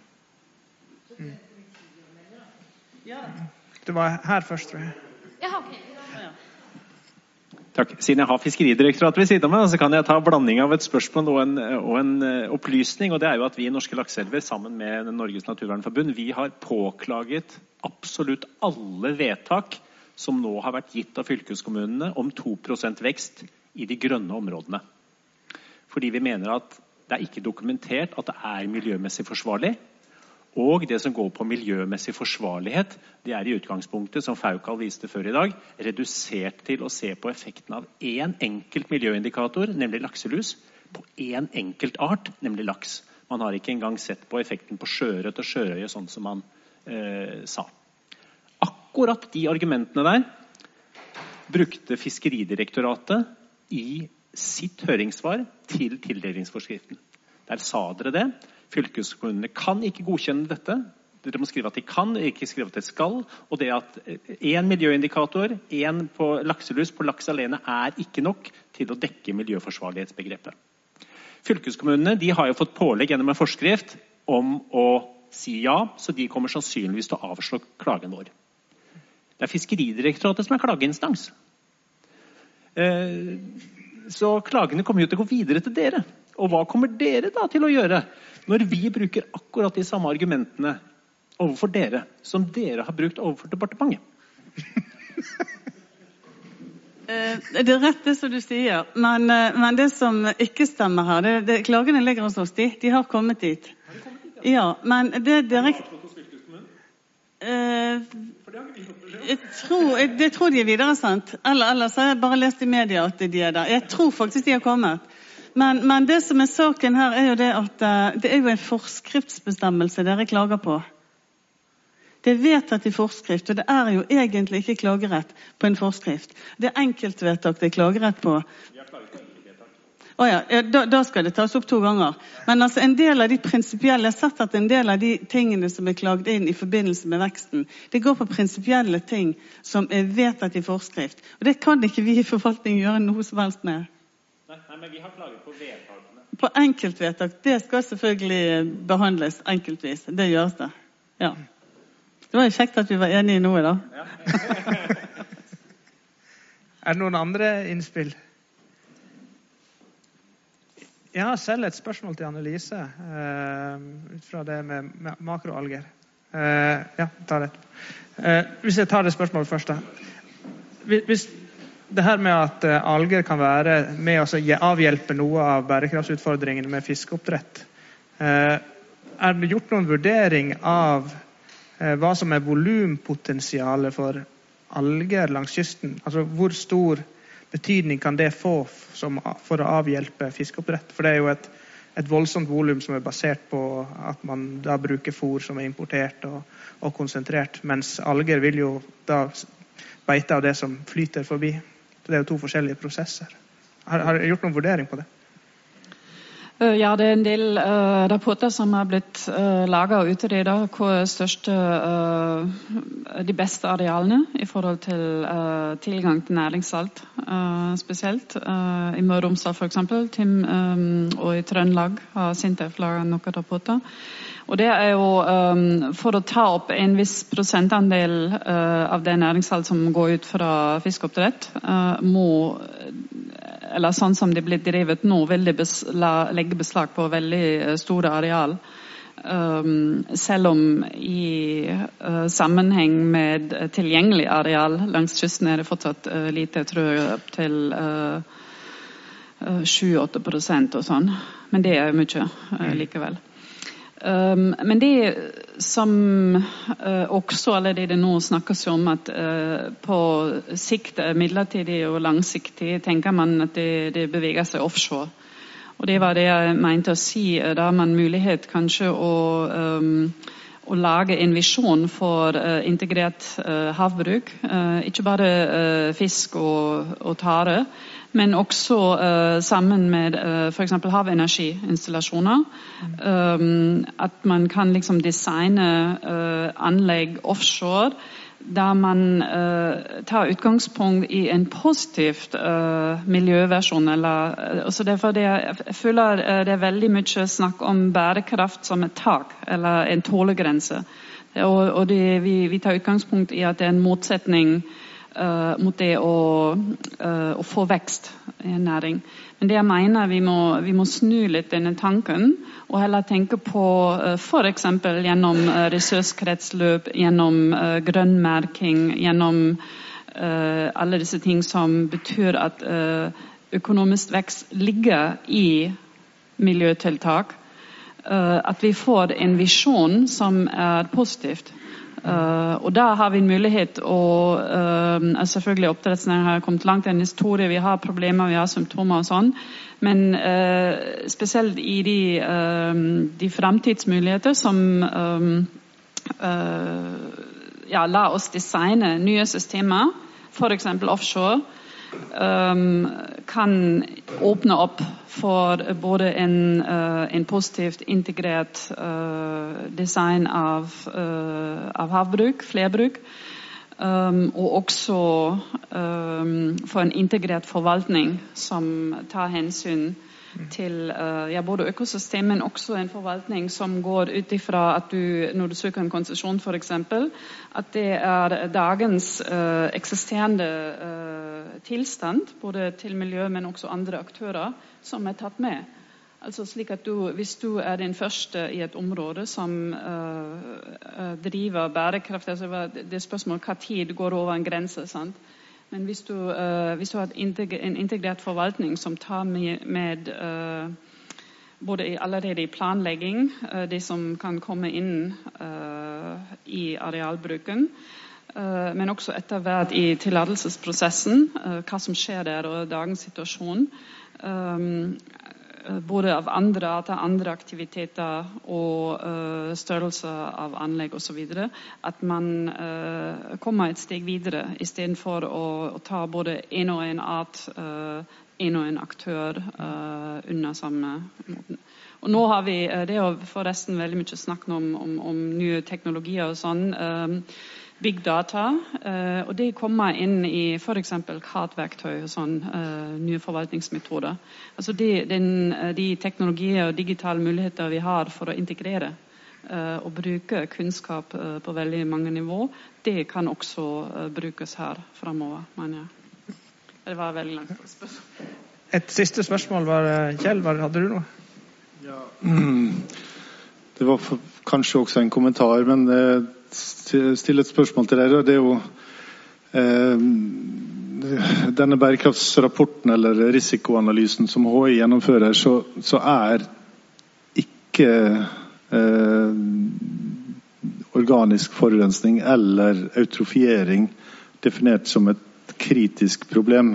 Det var her først, tror jeg. Ja, ok. Takk. Siden jeg har Fiskeridirektoratet ved siden av meg, så kan jeg ta blanding av et spørsmål og en opplysning, og det er jo at vi i Norske Lakseelver sammen med Norges Naturvernforbund, vi har påklaget absolutt alle vedtak som nå har vært gitt av fylkeskommunene om 2% vekst i de grønne områdene. Fordi vi mener at det er ikke dokumentert at det er miljømessig forsvarlig, og det som går på miljømessig forsvarlighet, det er i utgangspunktet, som Faukal viste før i dag, redusert til å se på effekten av en enkelt miljøindikator, nemlig lakselus, på en enkelt art, nemlig laks. Man har ikke engang sett på effekten på sjøørret og sjørøye, sånn som man sa. Akkurat de argumentene der brukte Fiskeridirektoratet i sitt høringssvar til tildelingsforskriften. Der sa dere det. Fylkeskommunene kan ikke godkjenne dette. Dere må skrive at de kan, ikke skrive at de skal. Og det at en miljøindikator, en på lakselus på laks alene, er ikke nok til å dekke miljøforsvarlighetsbegrepet. Fylkeskommunene de har jo fått pålegg gjennom en forskrift om å si ja, så de kommer sannsynligvis til å avslå klagen vår. Det er Fiskeridirektoratet som er klageinstans. Så klagene kommer jo til å gå videre til dere. Og hva kommer dere da til å gjøre når vi bruker akkurat de samme argumentene overfor dere som dere har brukt overfor departementet? Det er rett det som du sier, men det som ikke stemmer her, klagene ligger hos oss, de har kommet dit. Ja, men det jeg tror de er videresendt. Ellers har jeg bare lest i media at de er der. Jeg tror faktisk de har kommet. Men det som er saken her er jo det at det er jo en forskriftsbestemmelse dere klager på. Det er vedtatt i forskrift, og det er jo egentlig ikke klagerett på en forskrift. Det er enkeltvedtak det er klagerett på. Da skal det tas opp 2 ganger. Men altså en del av de prinsipielle, jeg har sett at en del av de tingene som er klaget inn i forbindelse med veksten, det går på prinsipielle ting som er vedtatt i forskrift. Og det kan ikke vi i forvaltningen gjøre noe som helst med. Nei, men vi har klaget på vedtakene. På enkeltvedtak, det skal selvfølgelig behandles enkeltvis. Det gjøres det. Ja. Det var jo kjekt at vi var enige i noe da. Ja. Er det noen andre innspill? Jeg har selv et spørsmål til Annelise ut fra det med makroalger. Ta det. Hvis jeg tar det spørsmålet først da. Hvis det her med at alger kan være med å avhjelpe noe av bærekraftsutfordringene med fiskeoppdrett. Er det gjort noen vurdering av hva som er volumpotensialet for alger langs kysten? Altså hvor stor betydning kan det få for å avhjelpe fiskeoppdrett? For det er jo et voldsomt volum som er basert på at man da bruker fôr som er importert og konsentrert, mens alger vil jo da beite av det som flyter forbi. Det er jo 2 forskjellige prosesser. Har du gjort noen vurdering på det? Ja, det er en del rapporter som har blitt laget og utredet hvor største, de beste arealene i forhold til tilgang til næringssalt, spesielt. I Møre og Romsdal for eksempel, og i Trøndelag har Sintef laget noen rapporter. Og det er jo for å ta opp en viss prosentandel av det næringssalt som går ut fra fiskeoppdrett, eller sånn som det blir drevet nå, legge beslag på veldig store areal. Selv om i sammenheng med tilgjengelig areal langs kysten er det fortsatt lite, jeg tror opp til 7-8% og sånn. Men det er mye likevel. Men det som også allerede nå snakkes om at på sikt midlertidig og langsiktig tenker man at det beveger seg offshore. Og det var det jeg mente å si. Da har man mulighet kanskje å lage en visjon for integrert havbruk. Ikke bare fisk og tare, men også sammen med for eksempel havenergiinstallasjoner. At man kan liksom designe anlegg offshore der man tar utgangspunkt i en positivt miljøversjon. Så derfor jeg føler det veldig mye snakk om bærekraft som et tak, eller en tålegrense. Og vi tar utgangspunkt i at det en motsetning mot det å få vekst i en næring. Men det jeg mener, vi må snu litt denne tanken, og heller tenke på for eksempel gjennom ressurskretsløp, gjennom grønnmerking, gjennom alle disse ting som betyr at økonomisk vekst ligger i miljøtiltak, at vi får en visjon som positivt. Og da har vi en mulighet selvfølgelig oppdrettsnæringen har kommet langt i en historie, vi har problemer, vi har symptomer og sånn, men spesielt i de fremtidsmuligheter som la oss designe nye systemer, for eksempel offshore, kan åpne opp for både en positivt integrert design av havbruk, flerbruk, og også for en integrert forvaltning som tar hensyn til både økosystem, men også en forvaltning som går ut ifra at når du søker en konsesjon for eksempel, at det dagens eksisterende tilstand, både til miljø, men også andre aktører, som tatt med. Altså slik at hvis du den første i et område som driver bærekraft, altså det spørsmålet hva tid går over en grense, sant? Men hvis du har en integrert forvaltning som tar med både allerede i planlegging, det som kan komme inn i arealbruken, men også etter hvert i tillatelsesprosessen, hva som skjer der og dagens situasjon, både av andre aktiviteter og størrelse av anlegg og så videre, at man kommer et steg videre i stedet for å ta både en og en art, en og en aktør under samme måten. Og nå har vi, det forresten veldig mye snakk om nye teknologier og sånn, big data, og det kommer inn i for eksempel kartverktøy og sånn, nye forvaltningsmetoder. Altså de teknologier og digitale muligheter vi har for å integrere og bruke kunnskap på veldig mange nivå, det kan også brukes her fremover, mener jeg. Det var veldig langt spørsmål. Et siste spørsmål var, Kjell, hadde du noe? Ja, det var kanskje også en kommentar, men stille et spørsmål til dere. Det jo denne bærekraftsrapporten eller risikoanalysen som HI gjennomfører, så ikke organisk forurensning eller eutrofiering definert som et kritisk problem.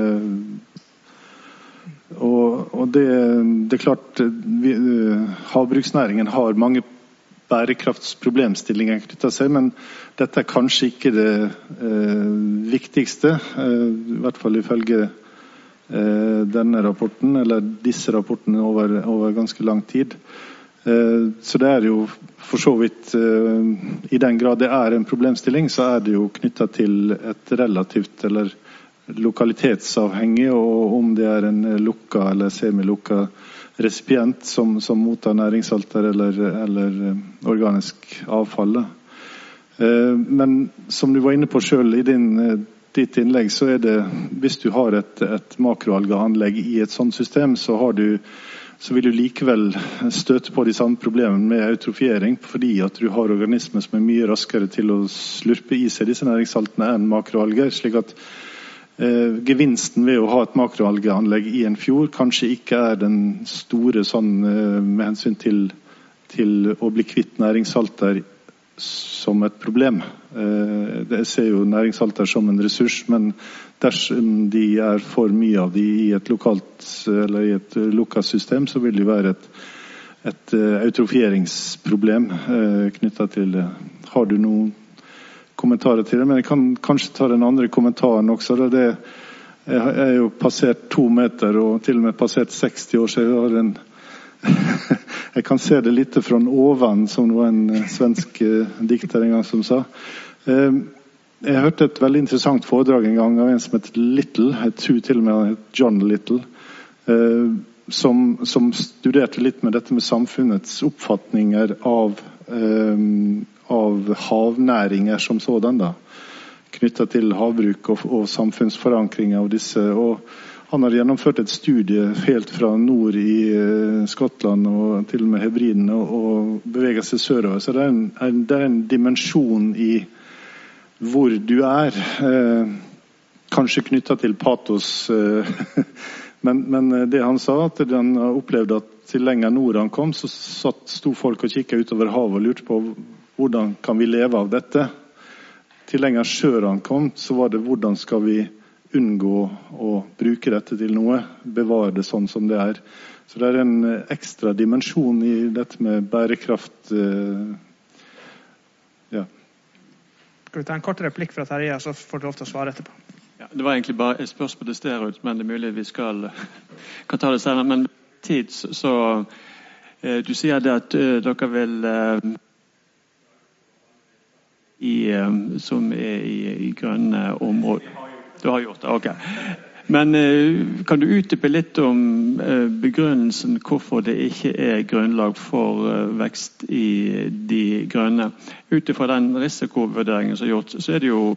Og det klart, havbruksnæringen har mange bærekraftsproblemstillinger knyttet seg, men dette kanskje ikke det viktigste, i hvert fall ifølge denne rapporten, eller disse rapportene over ganske lang tid. Så det jo for så vidt, i den grad det en problemstilling, så det jo knyttet til et relativt eller lokalitetsavhengig, og om det en lukka eller semilukka resipient som mottar næringssalter eller organisk avfall. Men som du var inne på selv i ditt innlegg, så det, hvis du har et makroalgeanlegg i et sånt system, så vil du likevel støte på de samme problemene med eutrofiering, fordi at du har organismer som mye raskere til å slurpe i seg disse næringssaltene enn makroalger, slik at gevinsten ved å ha et makroalgeanlegg i en fjord kanskje ikke den store sånn med hensyn til å bli kvitt næringssalter som et problem. Jeg ser jo næringsalter som en ressurs, men dersom de for mye av de i et lokalt eller i et lukket system, så vil det være et eutrofieringsproblem knyttet til det. Har du noen kommentarer til det? Men jeg kan kanskje ta den andre kommentaren også. Jeg er jo passert 2 meter og til og med passert 60 år, så jeg har jeg kan se det litt fra oven, som det var en svensk dikter en gang som sa. Jeg hørte et veldig interessant foredrag en gang av en som heter Little, jeg tror til og med han heter John Little, som studerte litt med dette med samfunnets oppfatninger av havnæringer som sådan da, knyttet til havbruk og samfunnsforankring av disse, og han har gjennomført et studie helt fra nord i Skottland og til og med Hebriden og beveget seg sørover. Så det er en dimensjon i hvor du kanskje knyttet til patos. Men det han sa, at han opplevde at til lenger nord han kom, så sto folk og kikket utover havet og lurte på hvordan kan vi leve av dette. Til lenger sør han kom, så var det hvordan skal vi unngå å bruke dette til noe, bevare det sånn som det er. Så det er en ekstra dimensjon i dette med bærekraft. Ja. Skal vi ta en kort replikk fra Terje, så får du lov til å svare etterpå. Ja, det var egentlig bare et spørsmål det steder ut, men det er mulig vi kan ta det senere. Men tid, så du sier det at dere vil som i grønne områder. Du har gjort det, ok. Men kan du utdype litt om begrunnelsen hvorfor det ikke grunnlag for vekst i de grønne? Utifra den risikovurderingen som er gjort, så det jo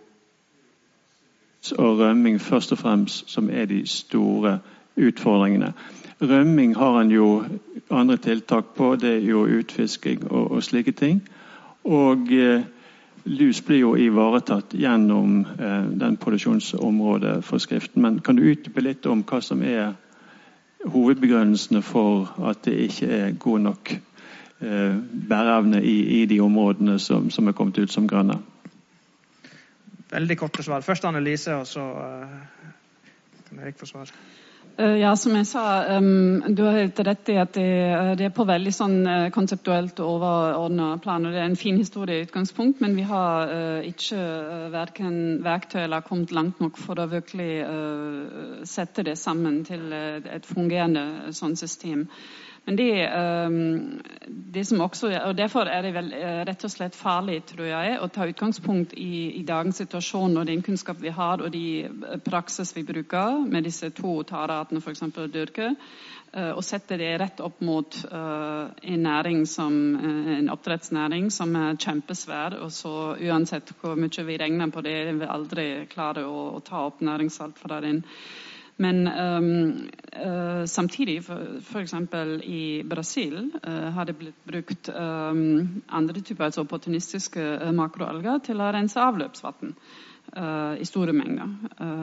og rømming først og fremst som de store utfordringene. Rømming har han jo andre tiltak på, det jo utfisking og slike ting. Og lus blir jo ivaretatt gjennom den produksjonsområdeforskriften, men kan du utdype litt om hva som hovedbegrunnelsene for at det ikke god nok bæreevne i de områdene som kommet ut som grønne? Veldig kort svar. Først Annelise, og så kan Erik få svar. Ja, som jeg sa, du har helt rett i at det på veldig sånn konseptuelt overordnet plan, og det en fin historie i utgangspunkt, men vi har ikke hverken verktøy eller kommet langt nok for å virkelig sette det sammen til et fungerende sånn system. Men det som også, og derfor det vel rett og slett farlig, tror jeg, å ta utgangspunkt i dagens situasjon og den kunnskap vi har, og de praksis vi bruker med disse 2 tareartene, for eksempel dyrke, og sette det rett opp mot en næring en oppdrettsnæring som kjempesvær, og så uansett hvor mye vi regner på det, vi aldri klare å ta opp næringssalt fra den. Men samtidig, for eksempel i Brasil, har det blitt brukt andre typer opportunistiske makroalger til å rense avløpsvann i store mengder.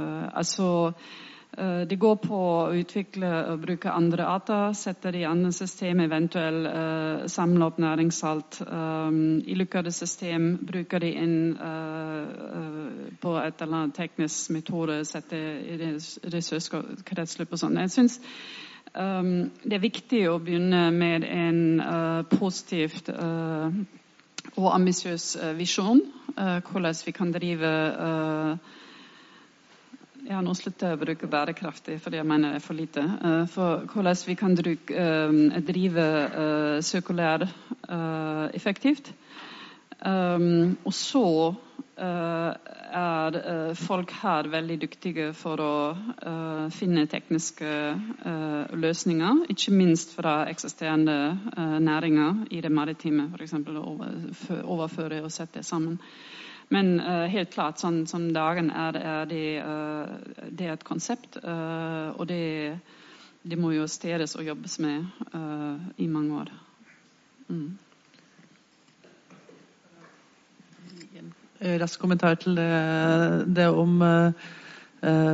Det går på å utvikle og bruke andre arter, sette det i andre system, eventuelt samle opp næringssalt i lukkede system, bruke det inn på et eller annet teknisk metode, sette i ressurskretsløp og sånn. Jeg synes det viktig å begynne med en positivt og ambisiøs visjon, hvordan vi kan drive nå slutter jeg å bruke bærekraftig, fordi jeg mener det for lite. For hvordan vi kan drive sirkulær effektivt. Og så folk her veldig dyktige for å finne tekniske løsninger, ikke minst fra eksisterende næringer i det maritime, for eksempel overføre og sette sammen. Men helt klart, sånn som dagen det et konsept, og det må justeres og jobbes med i mange år. Rask kommentar til det om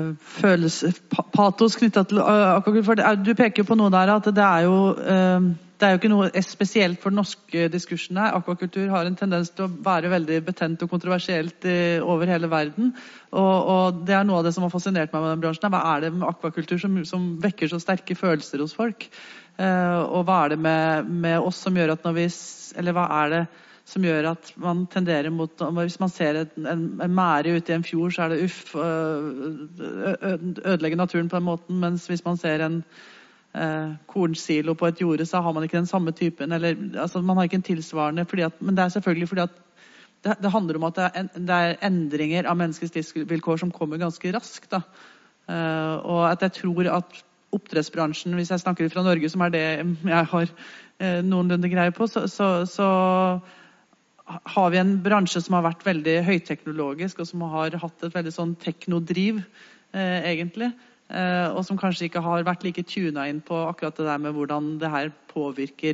patos knyttet til akkurat, for du peker jo på noe der, at det jo det er jo ikke noe spesielt for den norske diskursen her. Akvakultur har en tendens til å være veldig betent og kontroversielt over hele verden. Og det er noe av det som har fascinert meg med den bransjen. Hva er det med akvakultur som vekker så sterke følelser hos folk? Og hva er det med oss som gjør at hva er det som gjør at man tenderer mot, hvis man ser en mære ute i en fjord, så er det ødelegge naturen på den måten, mens hvis man ser en kornsilo på et jorde, så har man ikke den samme typen, man har ikke en tilsvarende, men det er selvfølgelig fordi at det handler om at det er endringer av menneskets livsvilkår som kommer ganske raskt, da. Og at jeg tror at oppdrettsbransjen, hvis jeg snakker fra Norge, som er det jeg har noenlunde greie på, så har vi en bransje som har vært veldig høyteknologisk, og som har hatt et veldig sånn teknodriv, egentlig, og som kanskje ikke har vært like tunet inn på akkurat det der med hvordan det her påvirker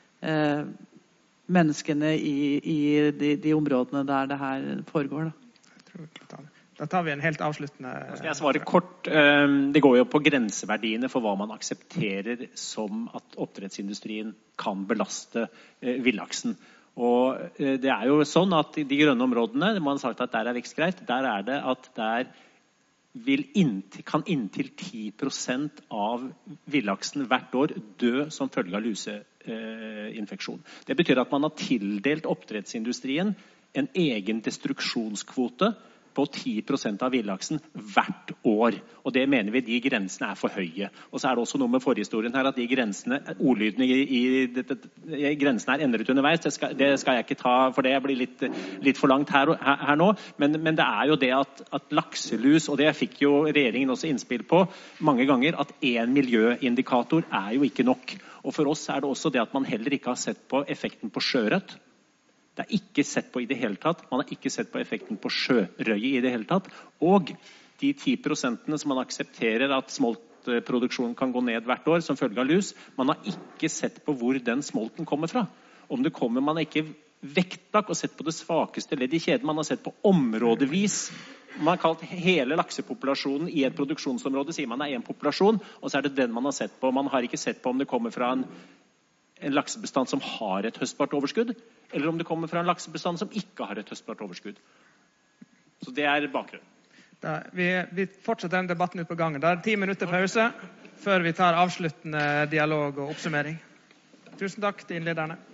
menneskene i de områdene der det her foregår, da. Da tar vi en helt avsluttende... Skal jeg svare kort? Det går jo på grenseverdiene for hva man aksepterer som at oppdrettsindustrien kan belaste villaksen. Og det er jo sånn at i de grønne områdene, man har sagt at der er vekstgreit, der er det at der kan inntil 10% av villaksen hvert år dø som følge av luseinfeksjon. Det betyr at man har tildelt oppdrettsindustrien en egen destruksjonskvote på 10% av villaksen hvert år. Og det mener vi de grensene er for høye. Og så er det også noe med forhistorien her, at de grensene, ordlydene i grensene er endret underveis. Det skal jeg ikke ta, for det blir litt for langt her nå. Men det er jo det at lakselus, og det fikk jo regjeringen også innspill på mange ganger, at en miljøindikator er jo ikke nok. Og for oss er det også det at man heller ikke har sett på effekten på sjørødt. Det er ikke sett på i det hele tatt. Man har ikke sett på effekten på sjørøye i det hele tatt. Og de 10% som man aksepterer at smoltproduksjonen kan gå ned hvert år som følge av lus, man har ikke sett på hvor den smolten kommer fra. Om det kommer, man har ikke vektlagt og sett på det svakeste ledd i kjeden. Man har sett på områdevis. Man har kalt hele laksepopulasjonen i et produksjonsområde, sier man er en populasjon, og så er det den man har sett på. Man har ikke sett på om det kommer fra en laksebestand som har et høstbart overskudd, eller om det kommer fra en laksebestand som ikke har et høstbart overskudd. Så det er bakgrunnen. Vi fortsetter den debatten ut på gangen. Da er det 10 minutter pause før vi tar avsluttende dialog og oppsummering. Tusen takk til innlederne.